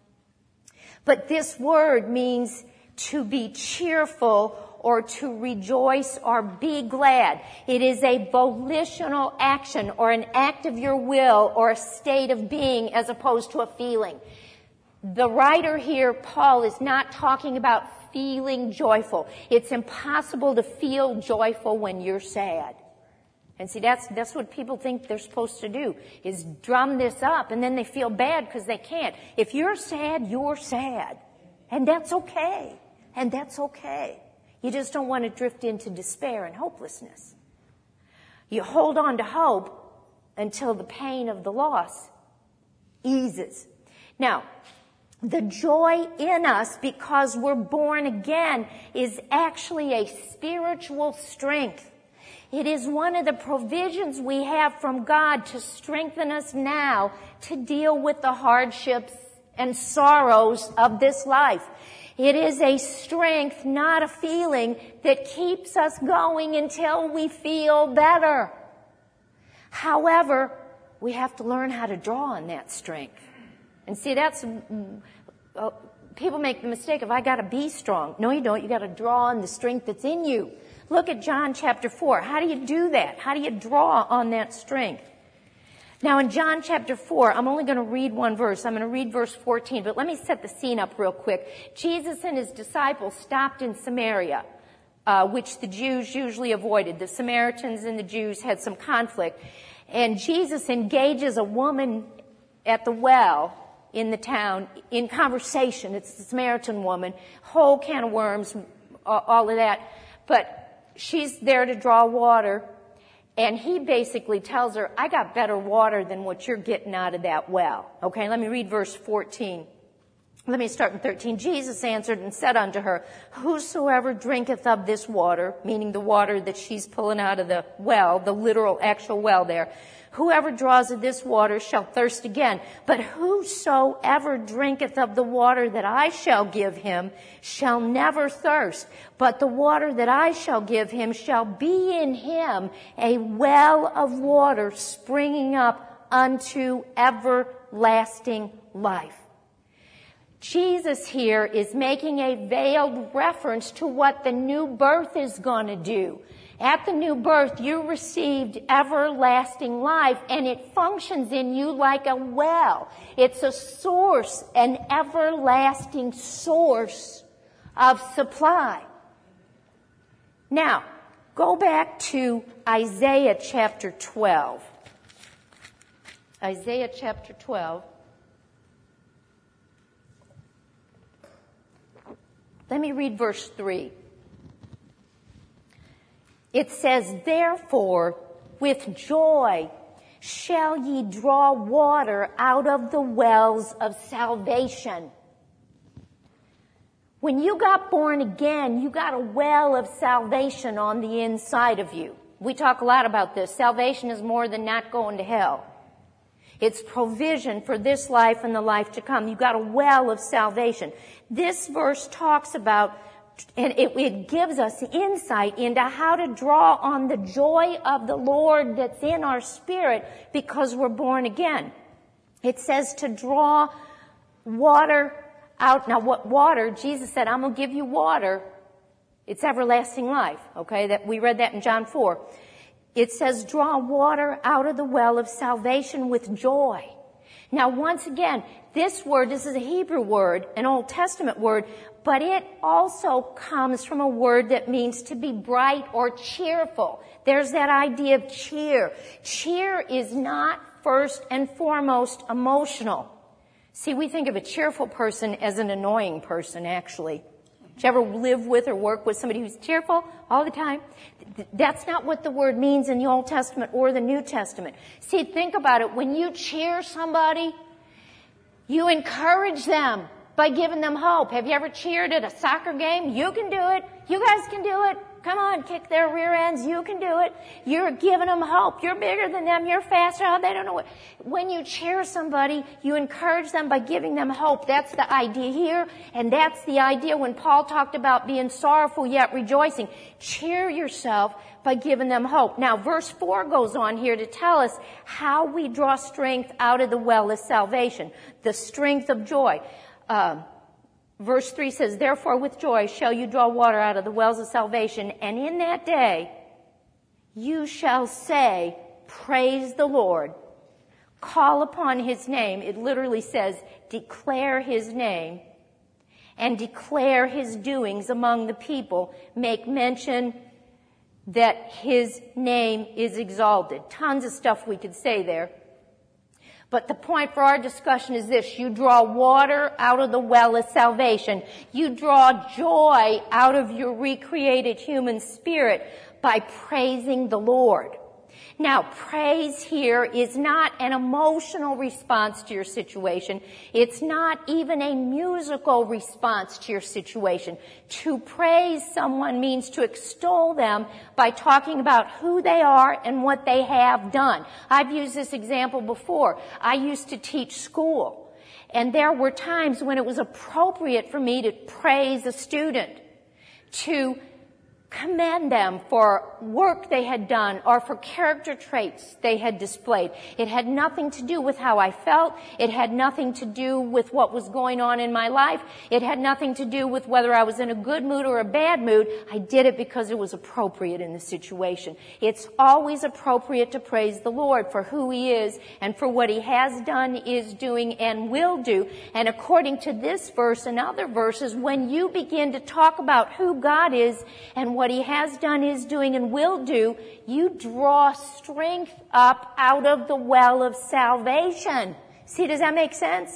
A: But this word means to be cheerful or to rejoice or be glad. It is a volitional action or an act of your will or a state of being as opposed to a feeling. The writer here, Paul, is not talking about feeling joyful. It's impossible to feel joyful when you're sad. And see, that's what people think they're supposed to do, is drum this up, and then they feel bad because they can't. If you're sad, you're sad. And that's okay. And that's okay. You just don't want to drift into despair and hopelessness. You hold on to hope until the pain of the loss eases. Now, the joy in us because we're born again is actually a spiritual strength. It is one of the provisions we have from God to strengthen us now to deal with the hardships and sorrows of this life. It is a strength, not a feeling, that keeps us going until we feel better. However, we have to learn how to draw on that strength. And see, people make the mistake of, I got to be strong. No, you don't. You got to draw on the strength that's in you. Look at John chapter 4. How do you do that? How do you draw on that strength? Now, in John chapter 4, I'm only going to read one verse. I'm going to read verse 14, but let me set the scene up real quick. Jesus and His disciples stopped in Samaria, which the Jews usually avoided. The Samaritans and the Jews had some conflict. And Jesus engages a woman at the well in the town in conversation. It's the Samaritan woman, whole can of worms, all of that. But she's there to draw water, and he basically tells her, I got better water than what you're getting out of that well. Okay, let me read verse 14. Let me start in 13. Jesus answered and said unto her, whosoever drinketh of this water, meaning the water that she's pulling out of the well, the literal actual well there, whoever draws of this water shall thirst again. But whosoever drinketh of the water that I shall give him shall never thirst. But the water that I shall give him shall be in him a well of water springing up unto everlasting life. Jesus here is making a veiled reference to what the new birth is going to do. At the new birth, you received everlasting life, and it functions in you like a well. It's a source, an everlasting source of supply. Now, go back to Isaiah chapter 12. Isaiah chapter 12. Let me read verse 3. It says, therefore, with joy shall ye draw water out of the wells of salvation. When you got born again, you got a well of salvation on the inside of you. We talk a lot about this. Salvation is more than not going to hell. It's provision for this life and the life to come. You got a well of salvation. This verse talks about, and it gives us insight into how to draw on the joy of the Lord that's in our spirit because we're born again. It says to draw water out. Now what water? Jesus said, I'm going to give you water. It's everlasting life. Okay, we read that in John 4. It says, draw water out of the well of salvation with joy. Now once again, this is a Hebrew word, an Old Testament word, but it also comes from a word that means to be bright or cheerful. There's that idea of cheer. Cheer is not first and foremost emotional. See, we think of a cheerful person as an annoying person, actually. Did you ever live with or work with somebody who's cheerful all the time? That's not what the word means in the Old Testament or the New Testament. See, think about it. When you cheer somebody, you encourage them by giving them hope. Have you ever cheered at a soccer game? You can do it. You guys can do it. Come on, kick their rear ends. You can do it. You're giving them hope. You're bigger than them. You're faster. Oh, they don't know what. When you cheer somebody, you encourage them by giving them hope. That's the idea here. And that's the idea when Paul talked about being sorrowful yet rejoicing. Cheer yourself by giving them hope. Now, verse 4 goes on here to tell us how we draw strength out of the well of salvation. The strength of joy. Verse 3 says, therefore with joy shall you draw water out of the wells of salvation, and in that day you shall say, praise the Lord. Call upon his name. It literally says, declare his name and declare his doings among the people. Make mention that his name is exalted. Tons of stuff we could say there. But the point for our discussion is this. You draw water out of the well of salvation. You draw joy out of your recreated human spirit by praising the Lord. Now, praise here is not an emotional response to your situation. It's not even a musical response to your situation. To praise someone means to extol them by talking about who they are and what they have done. I've used this example before. I used to teach school, and there were times when it was appropriate for me to praise a student, to commend them for work they had done or for character traits they had displayed. It had nothing to do with how I felt. It had nothing to do with what was going on in my life. It had nothing to do with whether I was in a good mood or a bad mood. I did it because it was appropriate in the situation. It's always appropriate to praise the Lord for who he is and for what he has done, is doing, and will do. And according to this verse and other verses, when you begin to talk about who God is and what he has done, is doing, and will do, you draw strength up out of the well of salvation. See, does that make sense?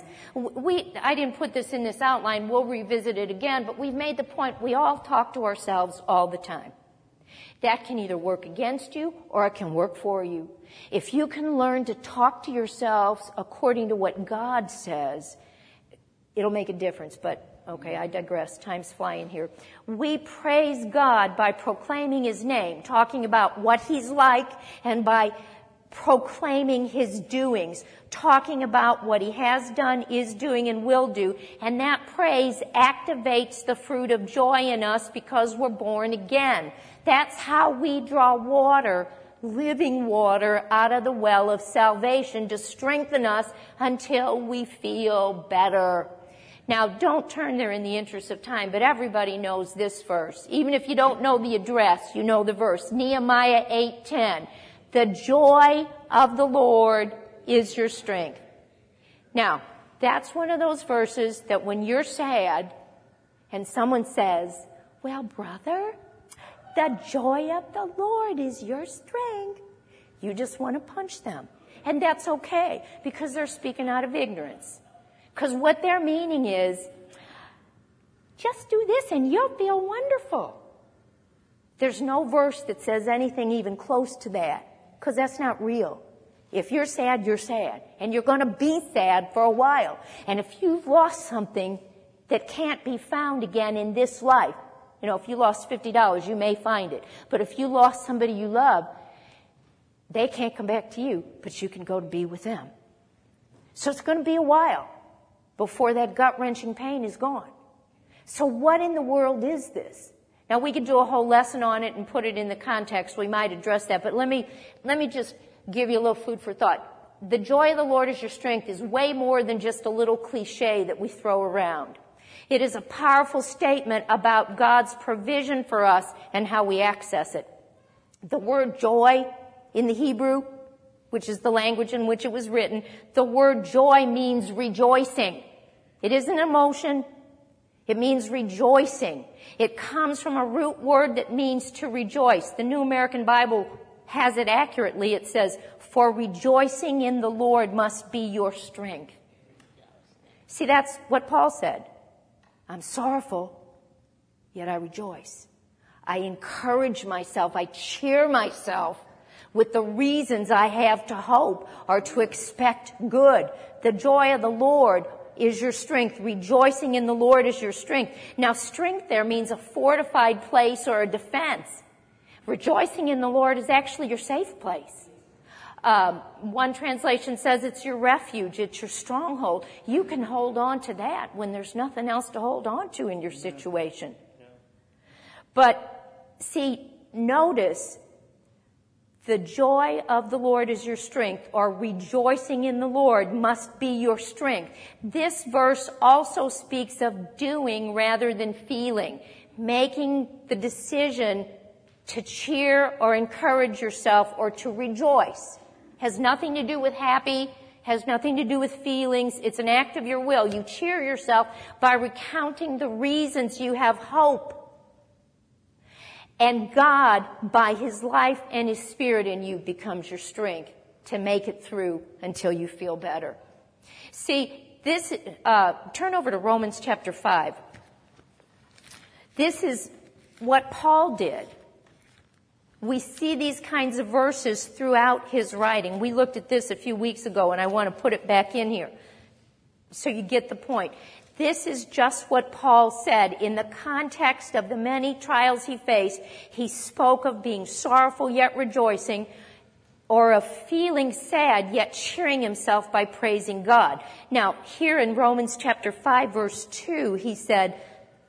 A: I didn't put this in this outline. We'll revisit it again, but we've made the point we all talk to ourselves all the time. That can either work against you or it can work for you. If you can learn to talk to yourselves according to what God says, it'll make a difference, but okay, I digress. Time's flying here. We praise God by proclaiming his name, talking about what he's like, and by proclaiming his doings, talking about what he has done, is doing, and will do. And that praise activates the fruit of joy in us because we're born again. That's how we draw water, living water, out of the well of salvation to strengthen us until we feel better. Now, don't turn there in the interest of time, but everybody knows this verse. Even if you don't know the address, you know the verse. Nehemiah 8:10. The joy of the Lord is your strength. Now, that's one of those verses that when you're sad and someone says, well, brother, the joy of the Lord is your strength, you just want to punch them. And that's okay, because they're speaking out of ignorance. Because what they're meaning is, just do this and you'll feel wonderful. There's no verse that says anything even close to that, because that's not real. If you're sad, you're sad. And you're going to be sad for a while. And if you've lost something that can't be found again in this life, if you lost $50, you may find it. But if you lost somebody you love, they can't come back to you, but you can go to be with them. So it's going to be a while before that gut-wrenching pain is gone. So what in the world is this? Now, we could do a whole lesson on it and put it in the context. We might address that. But let me just give you a little food for thought. The joy of the Lord is your strength is way more than just a little cliche that we throw around. It is a powerful statement about God's provision for us and how we access it. The word joy in the Hebrew, which is the language in which it was written, the word joy means rejoicing. It isn't emotion. It means rejoicing. It comes from a root word that means to rejoice. The New American Bible has it accurately. It says, for rejoicing in the Lord must be your strength. See, that's what Paul said. I'm sorrowful, yet I rejoice. I encourage myself. I cheer myself with the reasons I have to hope or to expect good. The joy of the Lord is your strength. Rejoicing in the Lord is your strength. Now, strength there means a fortified place or a defense. Rejoicing in the Lord is actually your safe place. One translation says it's your refuge, it's your stronghold. You can hold on to that when there's nothing else to hold on to in your situation. But, see, notice, the joy of the Lord is your strength, or rejoicing in the Lord must be your strength. This verse also speaks of doing rather than feeling, making the decision to cheer or encourage yourself or to rejoice. Has nothing to do with happy, has nothing to do with feelings. It's an act of your will. You cheer yourself by recounting the reasons you have hope. And God, by His life and His Spirit in you, becomes your strength to make it through until you feel better. See, turn over to Romans chapter 5. This is what Paul did. We see these kinds of verses throughout his writing. We looked at this a few weeks ago, and I want to put it back in here so you get the point. This is just what Paul said. In the context of the many trials he faced, he spoke of being sorrowful yet rejoicing, or of feeling sad yet cheering himself by praising God. Now, here in Romans chapter 5, verse 2, he said,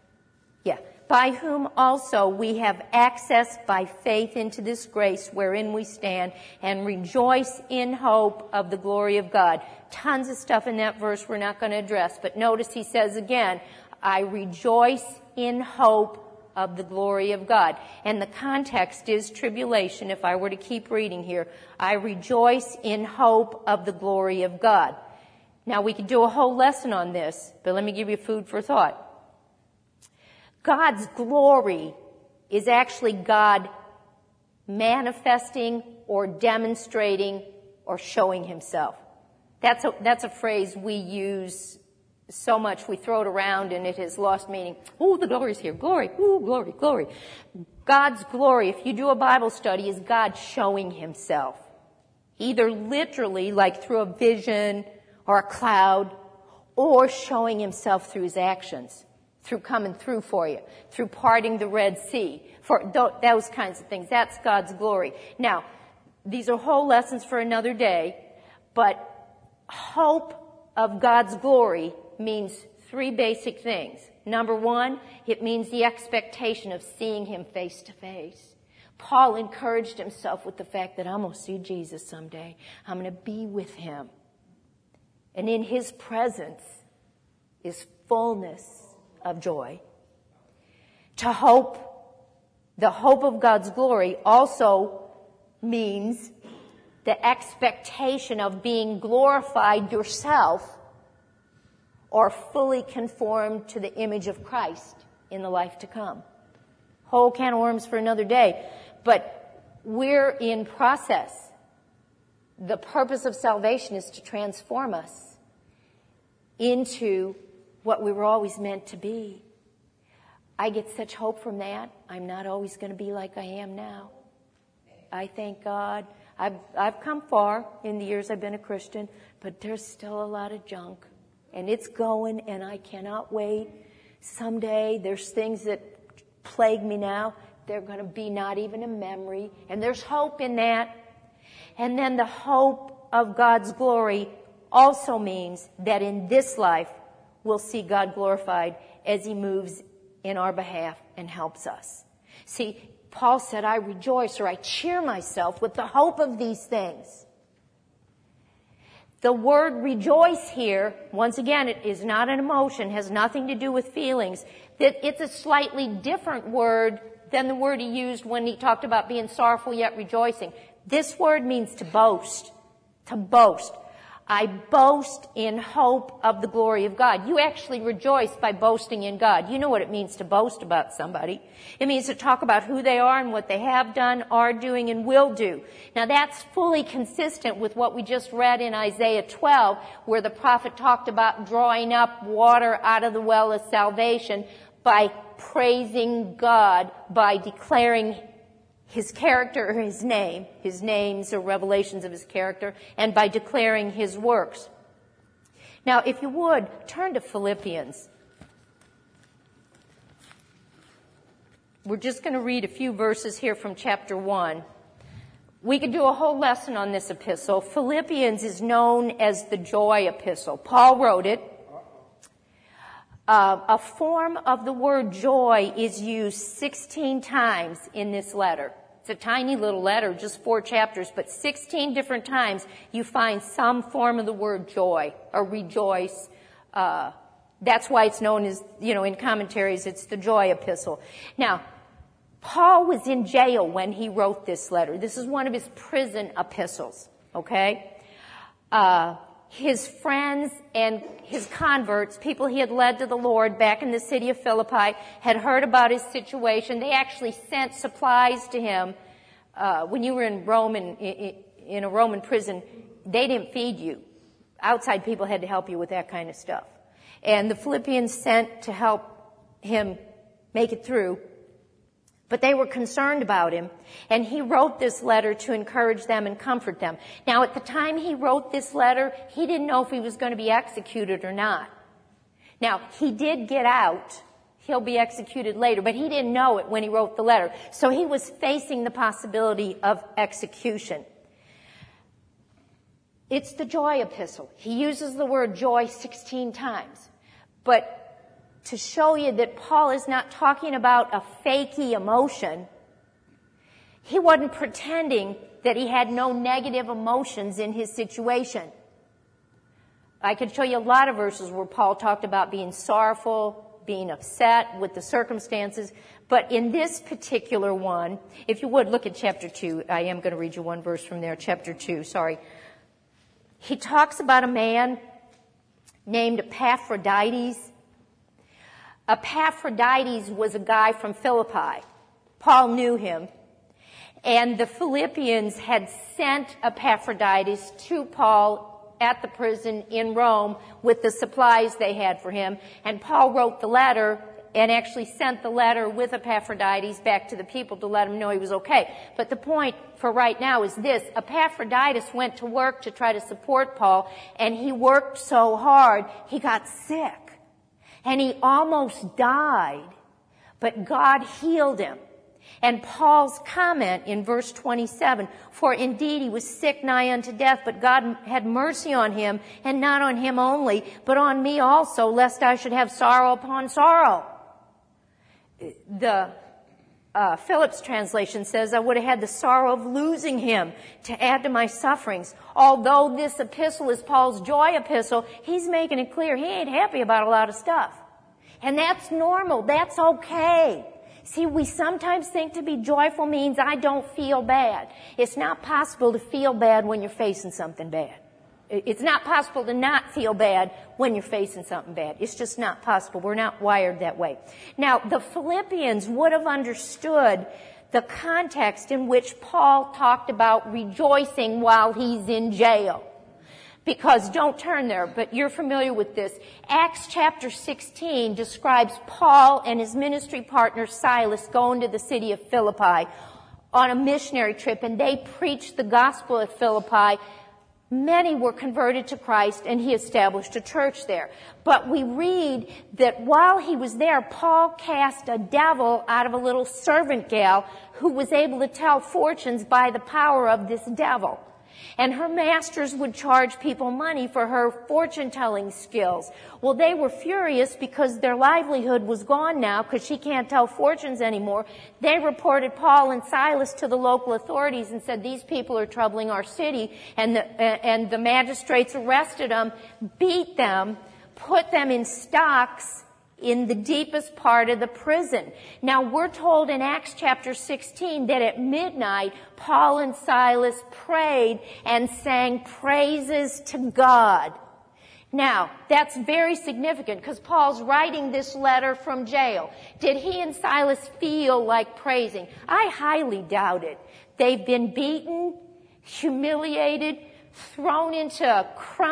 A: by whom also we have access by faith into this grace wherein we stand and rejoice in hope of the glory of God. Tons of stuff in that verse we're not going to address, but notice he says again, I rejoice in hope of the glory of God. And the context is tribulation, if I were to keep reading here. I rejoice in hope of the glory of God. Now, we could do a whole lesson on this, but let me give you food for thought. God's glory is actually God manifesting or demonstrating or showing Himself. That's a phrase we use so much. We throw it around and it has lost meaning. Oh, the glory's here. Glory. Ooh, glory, glory. God's glory, if you do a Bible study, is God showing Himself. Either literally, like through a vision or a cloud, or showing Himself through His actions. Through coming through for you, through parting the Red Sea, for those kinds of things. That's God's glory. Now, these are whole lessons for another day, but hope of God's glory means three basic things. Number one, it means the expectation of seeing Him face to face. Paul encouraged himself with the fact that I'm going to see Jesus someday. I'm going to be with Him. And in His presence is fullness of joy. To hope, the hope of God's glory also means the expectation of being glorified yourself or fully conformed to the image of Christ in the life to come. Whole can of worms for another day. But we're in process. The purpose of salvation is to transform us into what we were always meant to be. I get such hope from that. I'm not always going to be like I am now. I thank God. I've come far in the years I've been a Christian, but there's still a lot of junk. And it's going, and I cannot wait. Someday, there's things that plague me now. They're going to be not even a memory. And there's hope in that. And then the hope of God's glory also means that in this life, we'll see God glorified as He moves in our behalf and helps us. See, Paul said, I rejoice or I cheer myself with the hope of these things. The word rejoice here, once again, it is not an emotion, has nothing to do with feelings. That it's a slightly different word than the word he used when he talked about being sorrowful yet rejoicing. This word means to boast. To boast. I boast in hope of the glory of God. You actually rejoice by boasting in God. You know what it means to boast about somebody. It means to talk about who they are and what they have done, are doing, and will do. Now that's fully consistent with what we just read in Isaiah 12, where the prophet talked about drawing up water out of the well of salvation by praising God, by declaring His character or His names or revelations of His character, and by declaring His works. Now, if you would, turn to Philippians. We're just going to read a few verses here from chapter 1. We could do a whole lesson on this epistle. Philippians is known as the joy epistle. Paul wrote it. A form of the word joy is used 16 times in this letter. It's a tiny little letter, just 4 chapters, but 16 different times you find some form of the word joy or rejoice. That's why it's known as, in commentaries, it's the joy epistle. Now, Paul was in jail when he wrote this letter. This is one of his prison epistles, okay? His friends and his converts, people he had led to the Lord back in the city of Philippi, had heard about his situation. They actually sent supplies to him. When you were in Rome, in a Roman prison, they didn't feed you. Outside people had to help you with that kind of stuff. And the Philippians sent to help him make it through. But they were concerned about him, and he wrote this letter to encourage them and comfort them. Now, at the time he wrote this letter, he didn't know if he was going to be executed or not. Now, he did get out. He'll be executed later, but he didn't know it when he wrote the letter. So he was facing the possibility of execution. It's the joy epistle. He uses the word joy 16 times. But to show you that Paul is not talking about a fakey emotion, he wasn't pretending that he had no negative emotions in his situation. I could show you a lot of verses where Paul talked about being sorrowful, being upset with the circumstances, but in this particular one, if you would look at chapter 2, I am going to read you one verse from there, chapter 2, sorry. He talks about a man named Epaphroditus. Epaphroditus was a guy from Philippi. Paul knew him. And the Philippians had sent Epaphroditus to Paul at the prison in Rome with the supplies they had for him. And Paul wrote the letter and actually sent the letter with Epaphroditus back to the people to let them know he was okay. But the point for right now is this. Epaphroditus went to work to try to support Paul, and he worked so hard, he got sick. And he almost died, but God healed him. And Paul's comment in verse 27, for indeed he was sick nigh unto death, but God had mercy on him, and not on him only, but on me also, lest I should have sorrow upon sorrow. The Phillips translation says, I would have had the sorrow of losing him to add to my sufferings. Although this epistle is Paul's joy epistle, he's making it clear he ain't happy about a lot of stuff. And that's normal. That's okay. See, we sometimes think to be joyful means I don't feel bad. It's not possible to feel bad when you're facing something bad. It's not possible to not feel bad when you're facing something bad. It's just not possible. We're not wired that way. Now, the Philippians would have understood the context in which Paul talked about rejoicing while he's in jail. Because don't turn there, but you're familiar with this. Acts chapter 16 describes Paul and his ministry partner Silas going to the city of Philippi on a missionary trip, and they preached the gospel at Philippi. Many were converted to Christ, and he established a church there. But we read that while he was there, Paul cast a devil out of a little servant gal who was able to tell fortunes by the power of this devil. And her masters would charge people money for her fortune-telling skills. Well, they were furious because their livelihood was gone now because she can't tell fortunes anymore. They reported Paul and Silas to the local authorities and said, these people are troubling our city. And the magistrates arrested them, beat them, put them in stocks in the deepest part of the prison. Now, we're told in Acts chapter 16 that at midnight, Paul and Silas prayed and sang praises to God. Now, that's very significant because Paul's writing this letter from jail. Did he and Silas feel like praising? I highly doubt it. They've been beaten, humiliated, thrown into a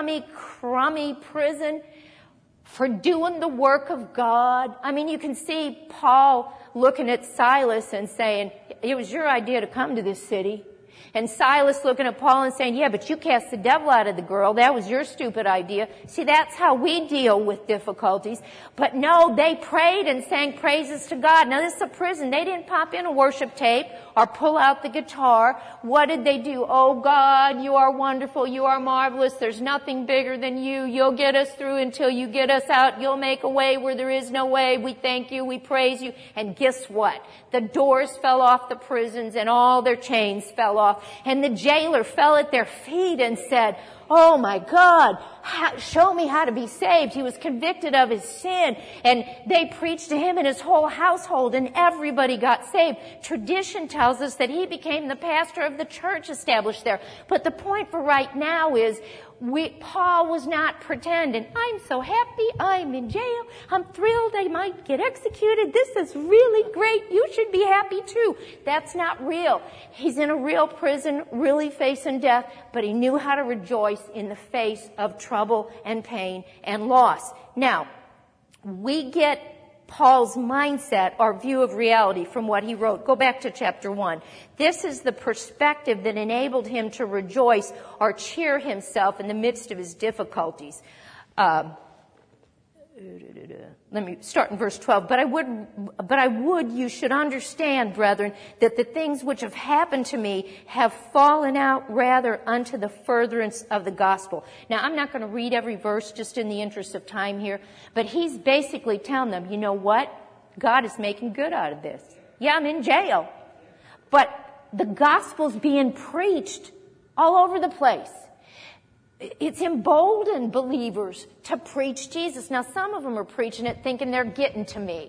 A: crummy prison for doing the work of God. I mean, you can see Paul looking at Silas and saying, it was your idea to come to this city. And Silas looking at Paul and saying, yeah, but you cast the devil out of the girl. That was your stupid idea. See, that's how we deal with difficulties. But no, they prayed and sang praises to God. Now, this is a prison. They didn't pop in a worship tape or pull out the guitar. What did they do? Oh, God, you are wonderful. You are marvelous. There's nothing bigger than you. You'll get us through until you get us out. You'll make a way where there is no way. We thank you. We praise you. And guess what? The doors fell off the prisons and all their chains fell off. And the jailer fell at their feet and said, oh my God, show me how to be saved. He was convicted of his sin, and they preached to him and his whole household, and everybody got saved. Tradition tells us that he became the pastor of the church established there. But the point for right now is Paul was not pretending. I'm so happy I'm in jail. I'm thrilled I might get executed. This is really great. You should be happy too. That's not real. He's in a real prison, really facing death, but he knew how to rejoice in the face of trouble and pain and loss. Now, we get Paul's mindset or view of reality from what he wrote. Go back to chapter 1. This is the perspective that enabled him to rejoice or cheer himself in the midst of his difficulties. Let me start in verse 12. But I would you should understand, brethren, that the things which have happened to me have fallen out rather unto the furtherance of the gospel. Now, I'm not going to read every verse just in the interest of time here, but he's basically telling them, you know what? God is making good out of this. Yeah, I'm in jail, but the gospel's being preached all over the place. It's emboldened believers to preach Jesus. Now, some of them are preaching it thinking they're getting to me.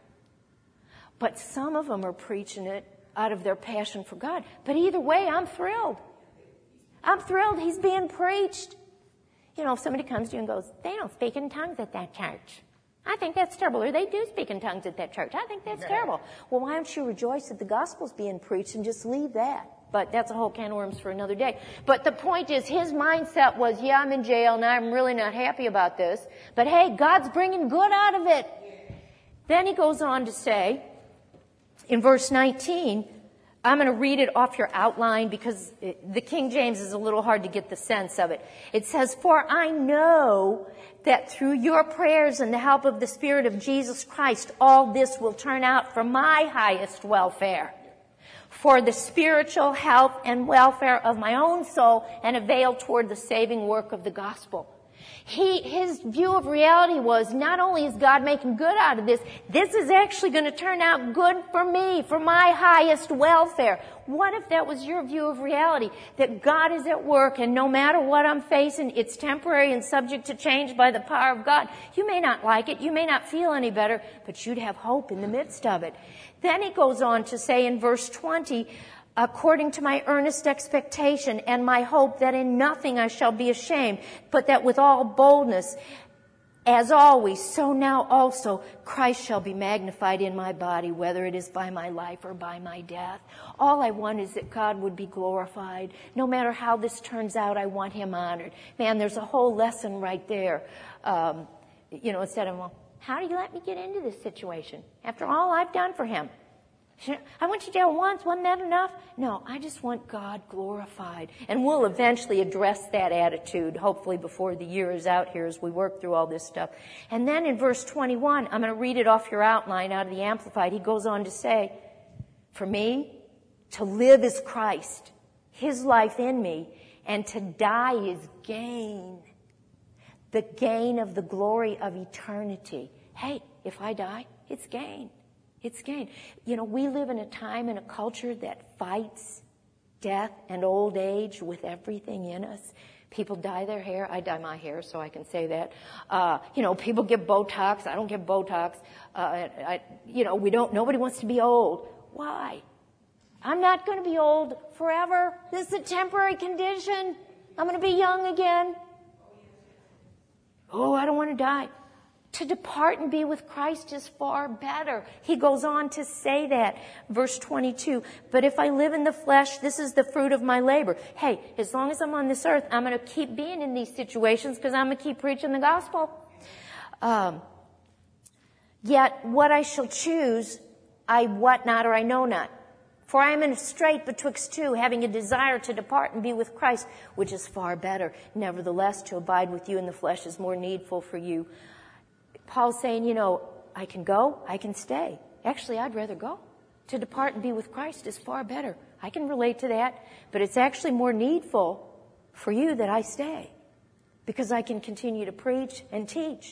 A: But some of them are preaching it out of their passion for God. But either way, I'm thrilled. I'm thrilled he's being preached. You know, if somebody comes to you and goes, they don't speak in tongues at that church. I think that's terrible. Or they do speak in tongues at that church. I think that's terrible. Well, why don't you rejoice that the gospel's being preached and just leave that? But that's a whole can of worms for another day. But the point is, his mindset was, yeah, I'm in jail, and I'm really not happy about this. But hey, God's bringing good out of it. Then he goes on to say, in verse 19, I'm going to read it off your outline because the King James is a little hard to get the sense of it. It says, for I know that through your prayers and the help of the Spirit of Jesus Christ, all this will turn out for my highest welfare, for the spiritual health and welfare of my own soul, and avail toward the saving work of the gospel. His view of reality was, not only is God making good out of this, this is actually going to turn out good for me, for my highest welfare. What if that was your view of reality? That God is at work, and no matter what I'm facing, it's temporary and subject to change by the power of God. You may not like it, you may not feel any better, but you'd have hope in the midst of it. Then he goes on to say in verse 20, according to my earnest expectation and my hope that in nothing I shall be ashamed, but that with all boldness As always, so now also Christ shall be magnified in my body, whether it is by my life or by my death. All I want is that God would be glorified. No matter how this turns out, I want him honored. Man, there's a whole lesson right there. Instead of, well, how do you let me get into this situation? After all I've done for him. I went to jail once. Wasn't that enough? No, I just want God glorified. And we'll eventually address that attitude, hopefully before the year is out here as we work through all this stuff. And then in verse 21, I'm going to read it off your outline out of the Amplified. He goes on to say, for me, to live is Christ, his life in me, and to die is gain. The gain of the glory of eternity. Hey, if I die, it's gain. It's gain. We live in a time and a culture that fights death and old age with everything in us. People dye their hair. I dye my hair, so I can say that. People get Botox. I don't get Botox. Nobody wants to be old. Why? I'm not going to be old forever. This is a temporary condition. I'm going to be young again. Oh, I don't want to die. To depart and be with Christ is far better. He goes on to say that. Verse 22, but if I live in the flesh, this is the fruit of my labor. Hey, as long as I'm on this earth, I'm going to keep being in these situations because I'm going to keep preaching the gospel. Yet what I shall choose, I wot not or I know not. For I am in a strait betwixt two, having a desire to depart and be with Christ, which is far better. Nevertheless, to abide with you in the flesh is more needful for you. Paul's saying, I can go, I can stay. Actually, I'd rather go. To depart and be with Christ is far better. I can relate to that, but it's actually more needful for you that I stay because I can continue to preach and teach.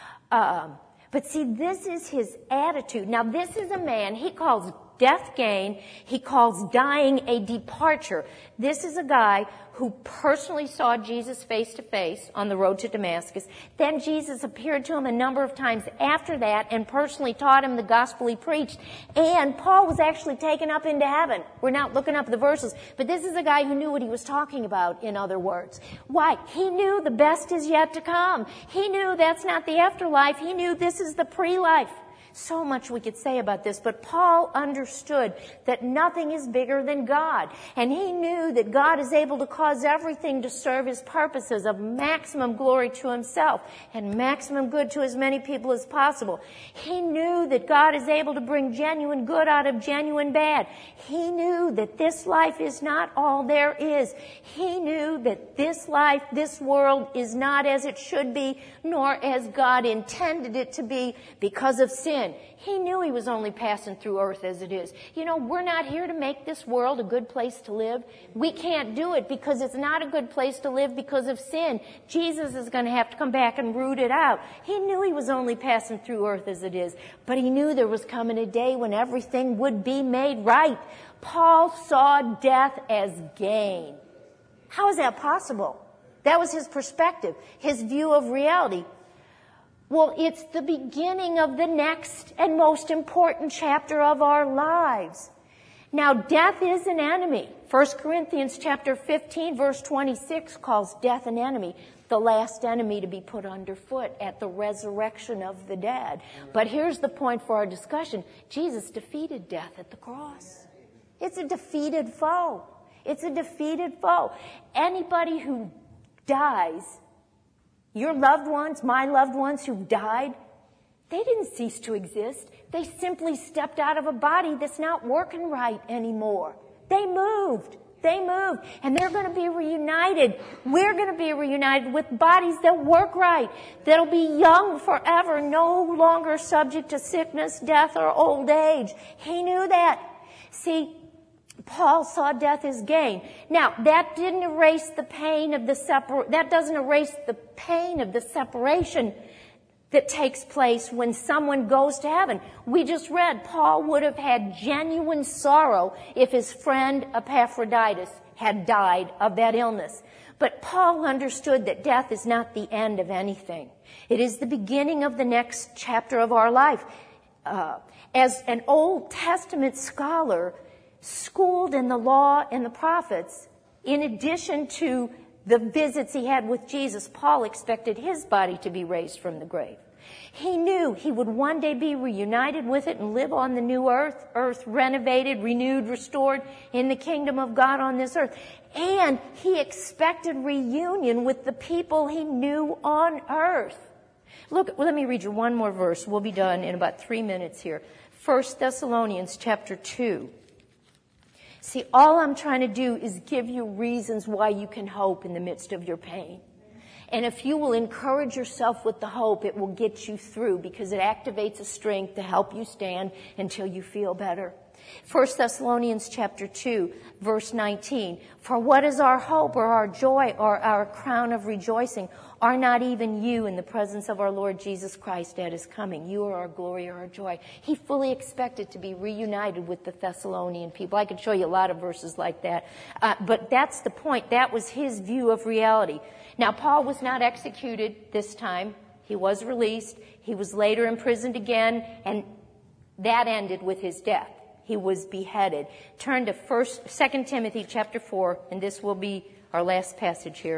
A: But see, this is his attitude. Now, this is a man, he calls death gain. He calls dying a departure. This is a guy who personally saw Jesus face to face on the road to Damascus. Then Jesus appeared to him a number of times after that and personally taught him the gospel he preached. And Paul was actually taken up into heaven. We're not looking up the verses, but this is a guy who knew what he was talking about, in other words. Why? He knew the best is yet to come. He knew that's not the afterlife. He knew this is the pre-life. So much we could say about this, but Paul understood that nothing is bigger than God. And he knew that God is able to cause everything to serve his purposes of maximum glory to himself and maximum good to as many people as possible. He knew that God is able to bring genuine good out of genuine bad. He knew that this life is not all there is. He knew that this life, this world is not as it should be, nor as God intended it to be because of sin. He knew he was only passing through earth as it is. We're not here to make this world a good place to live. We can't do it because it's not a good place to live because of sin. Jesus is going to have to come back and root it out. He knew he was only passing through earth as it is, but he knew there was coming a day when everything would be made right. Paul saw death as gain. How is that possible? That was his perspective, his view of reality. Well, it's the beginning of the next and most important chapter of our lives. Now, death is an enemy. 1 Corinthians chapter 15, verse 26 calls death an enemy, the last enemy to be put underfoot at the resurrection of the dead. But here's the point for our discussion. Jesus defeated death at the cross. It's a defeated foe. It's a defeated foe. Anybody who dies, your loved ones, my loved ones who've died, they didn't cease to exist. They simply stepped out of a body that's not working right anymore. They moved. And they're going to be reunited. We're going to be reunited with bodies that work right, that'll be young forever, no longer subject to sickness, death, or old age. He knew that. See, Paul saw death as gain. Now, that didn't erase the pain of that doesn't erase the pain of the separation that takes place when someone goes to heaven. We just read Paul would have had genuine sorrow if his friend Epaphroditus had died of that illness. But Paul understood that death is not the end of anything. It is the beginning of the next chapter of our life. As an Old Testament scholar, schooled in the law and the prophets, in addition to the visits he had with Jesus, Paul expected his body to be raised from the grave. He knew he would one day be reunited with it and live on the new earth renovated, renewed, restored in the kingdom of God on this earth. And he expected reunion with the people he knew on earth. Look, let me read you one more verse. We'll be done in about 3 minutes here. 1 Thessalonians chapter 2. See, all I'm trying to do is give you reasons why you can hope in the midst of your pain. And if you will encourage yourself with the hope, it will get you through because it activates a strength to help you stand until you feel better. 1 Thessalonians chapter 2, verse 19. For what is our hope or our joy or our crown of rejoicing? Are not even you in the presence of our Lord Jesus Christ at his coming? You are our glory or our joy. He fully expected to be reunited with the Thessalonian people. I could show you a lot of verses like that. But that's the point. That was his view of reality. Now, Paul was not executed this time. He was released. He was later imprisoned again, and that ended with his death. He was beheaded. Turn to 2 Timothy chapter 4, and this will be our last passage here.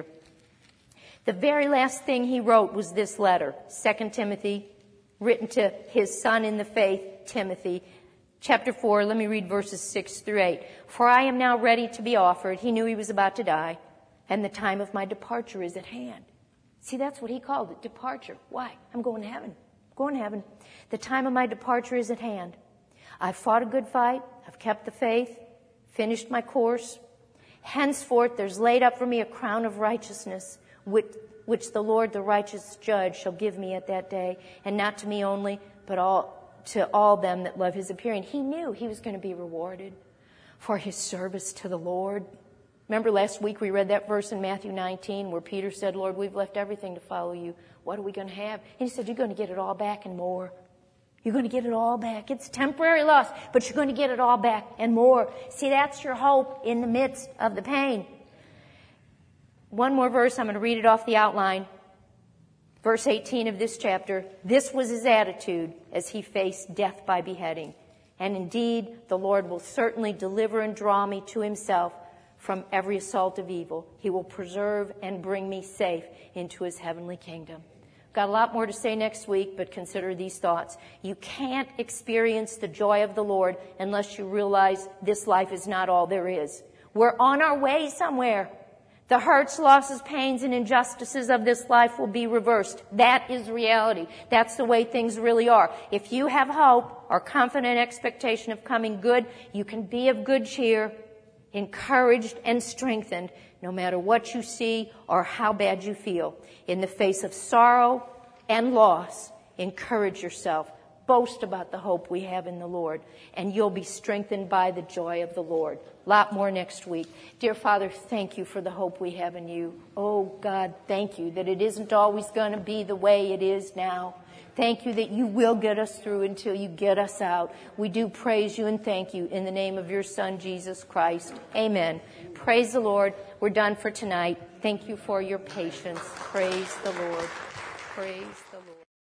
A: The very last thing he wrote was this letter, 2 Timothy, written to his son in the faith, Timothy. Chapter 4, let me read verses 6 through 8. For I am now ready to be offered. He knew he was about to die, and the time of my departure is at hand. See, that's what he called it, departure. Why? I'm going to heaven. I'm going to heaven. The time of my departure is at hand. I've fought a good fight. I've kept the faith, finished my course. Henceforth, there's laid up for me a crown of righteousness, which the Lord, the righteous judge, shall give me at that day, and not to me only, but to all them that love his appearing. He knew he was going to be rewarded for his service to the Lord. Remember last week we read that verse in Matthew 19 where Peter said, Lord, we've left everything to follow you. What are we going to have? And he said, you're going to get it all back and more. You're going to get it all back. It's temporary loss, but you're going to get it all back and more. See, that's your hope in the midst of the pain. One more verse. I'm going to read it off the outline. Verse 18 of this chapter. This was his attitude as he faced death by beheading. And indeed, the Lord will certainly deliver and draw me to himself from every assault of evil. He will preserve and bring me safe into his heavenly kingdom. Got a lot more to say next week, but consider these thoughts. You can't experience the joy of the Lord unless you realize this life is not all there is. We're on our way somewhere. The hurts, losses, pains, and injustices of this life will be reversed. That is reality. That's the way things really are. If you have hope or confident expectation of coming good, you can be of good cheer, encouraged and strengthened, no matter what you see or how bad you feel. In the face of sorrow and loss, encourage yourself. Boast about the hope we have in the Lord, and you'll be strengthened by the joy of the Lord. A lot more next week. Dear Father, thank you for the hope we have in you. Oh, God, thank you that it isn't always going to be the way it is now. Thank you that you will get us through until you get us out. We do praise you and thank you in the name of your Son, Jesus Christ. Amen. Praise the Lord. We're done for tonight. Thank you for your patience. Praise the Lord. Praise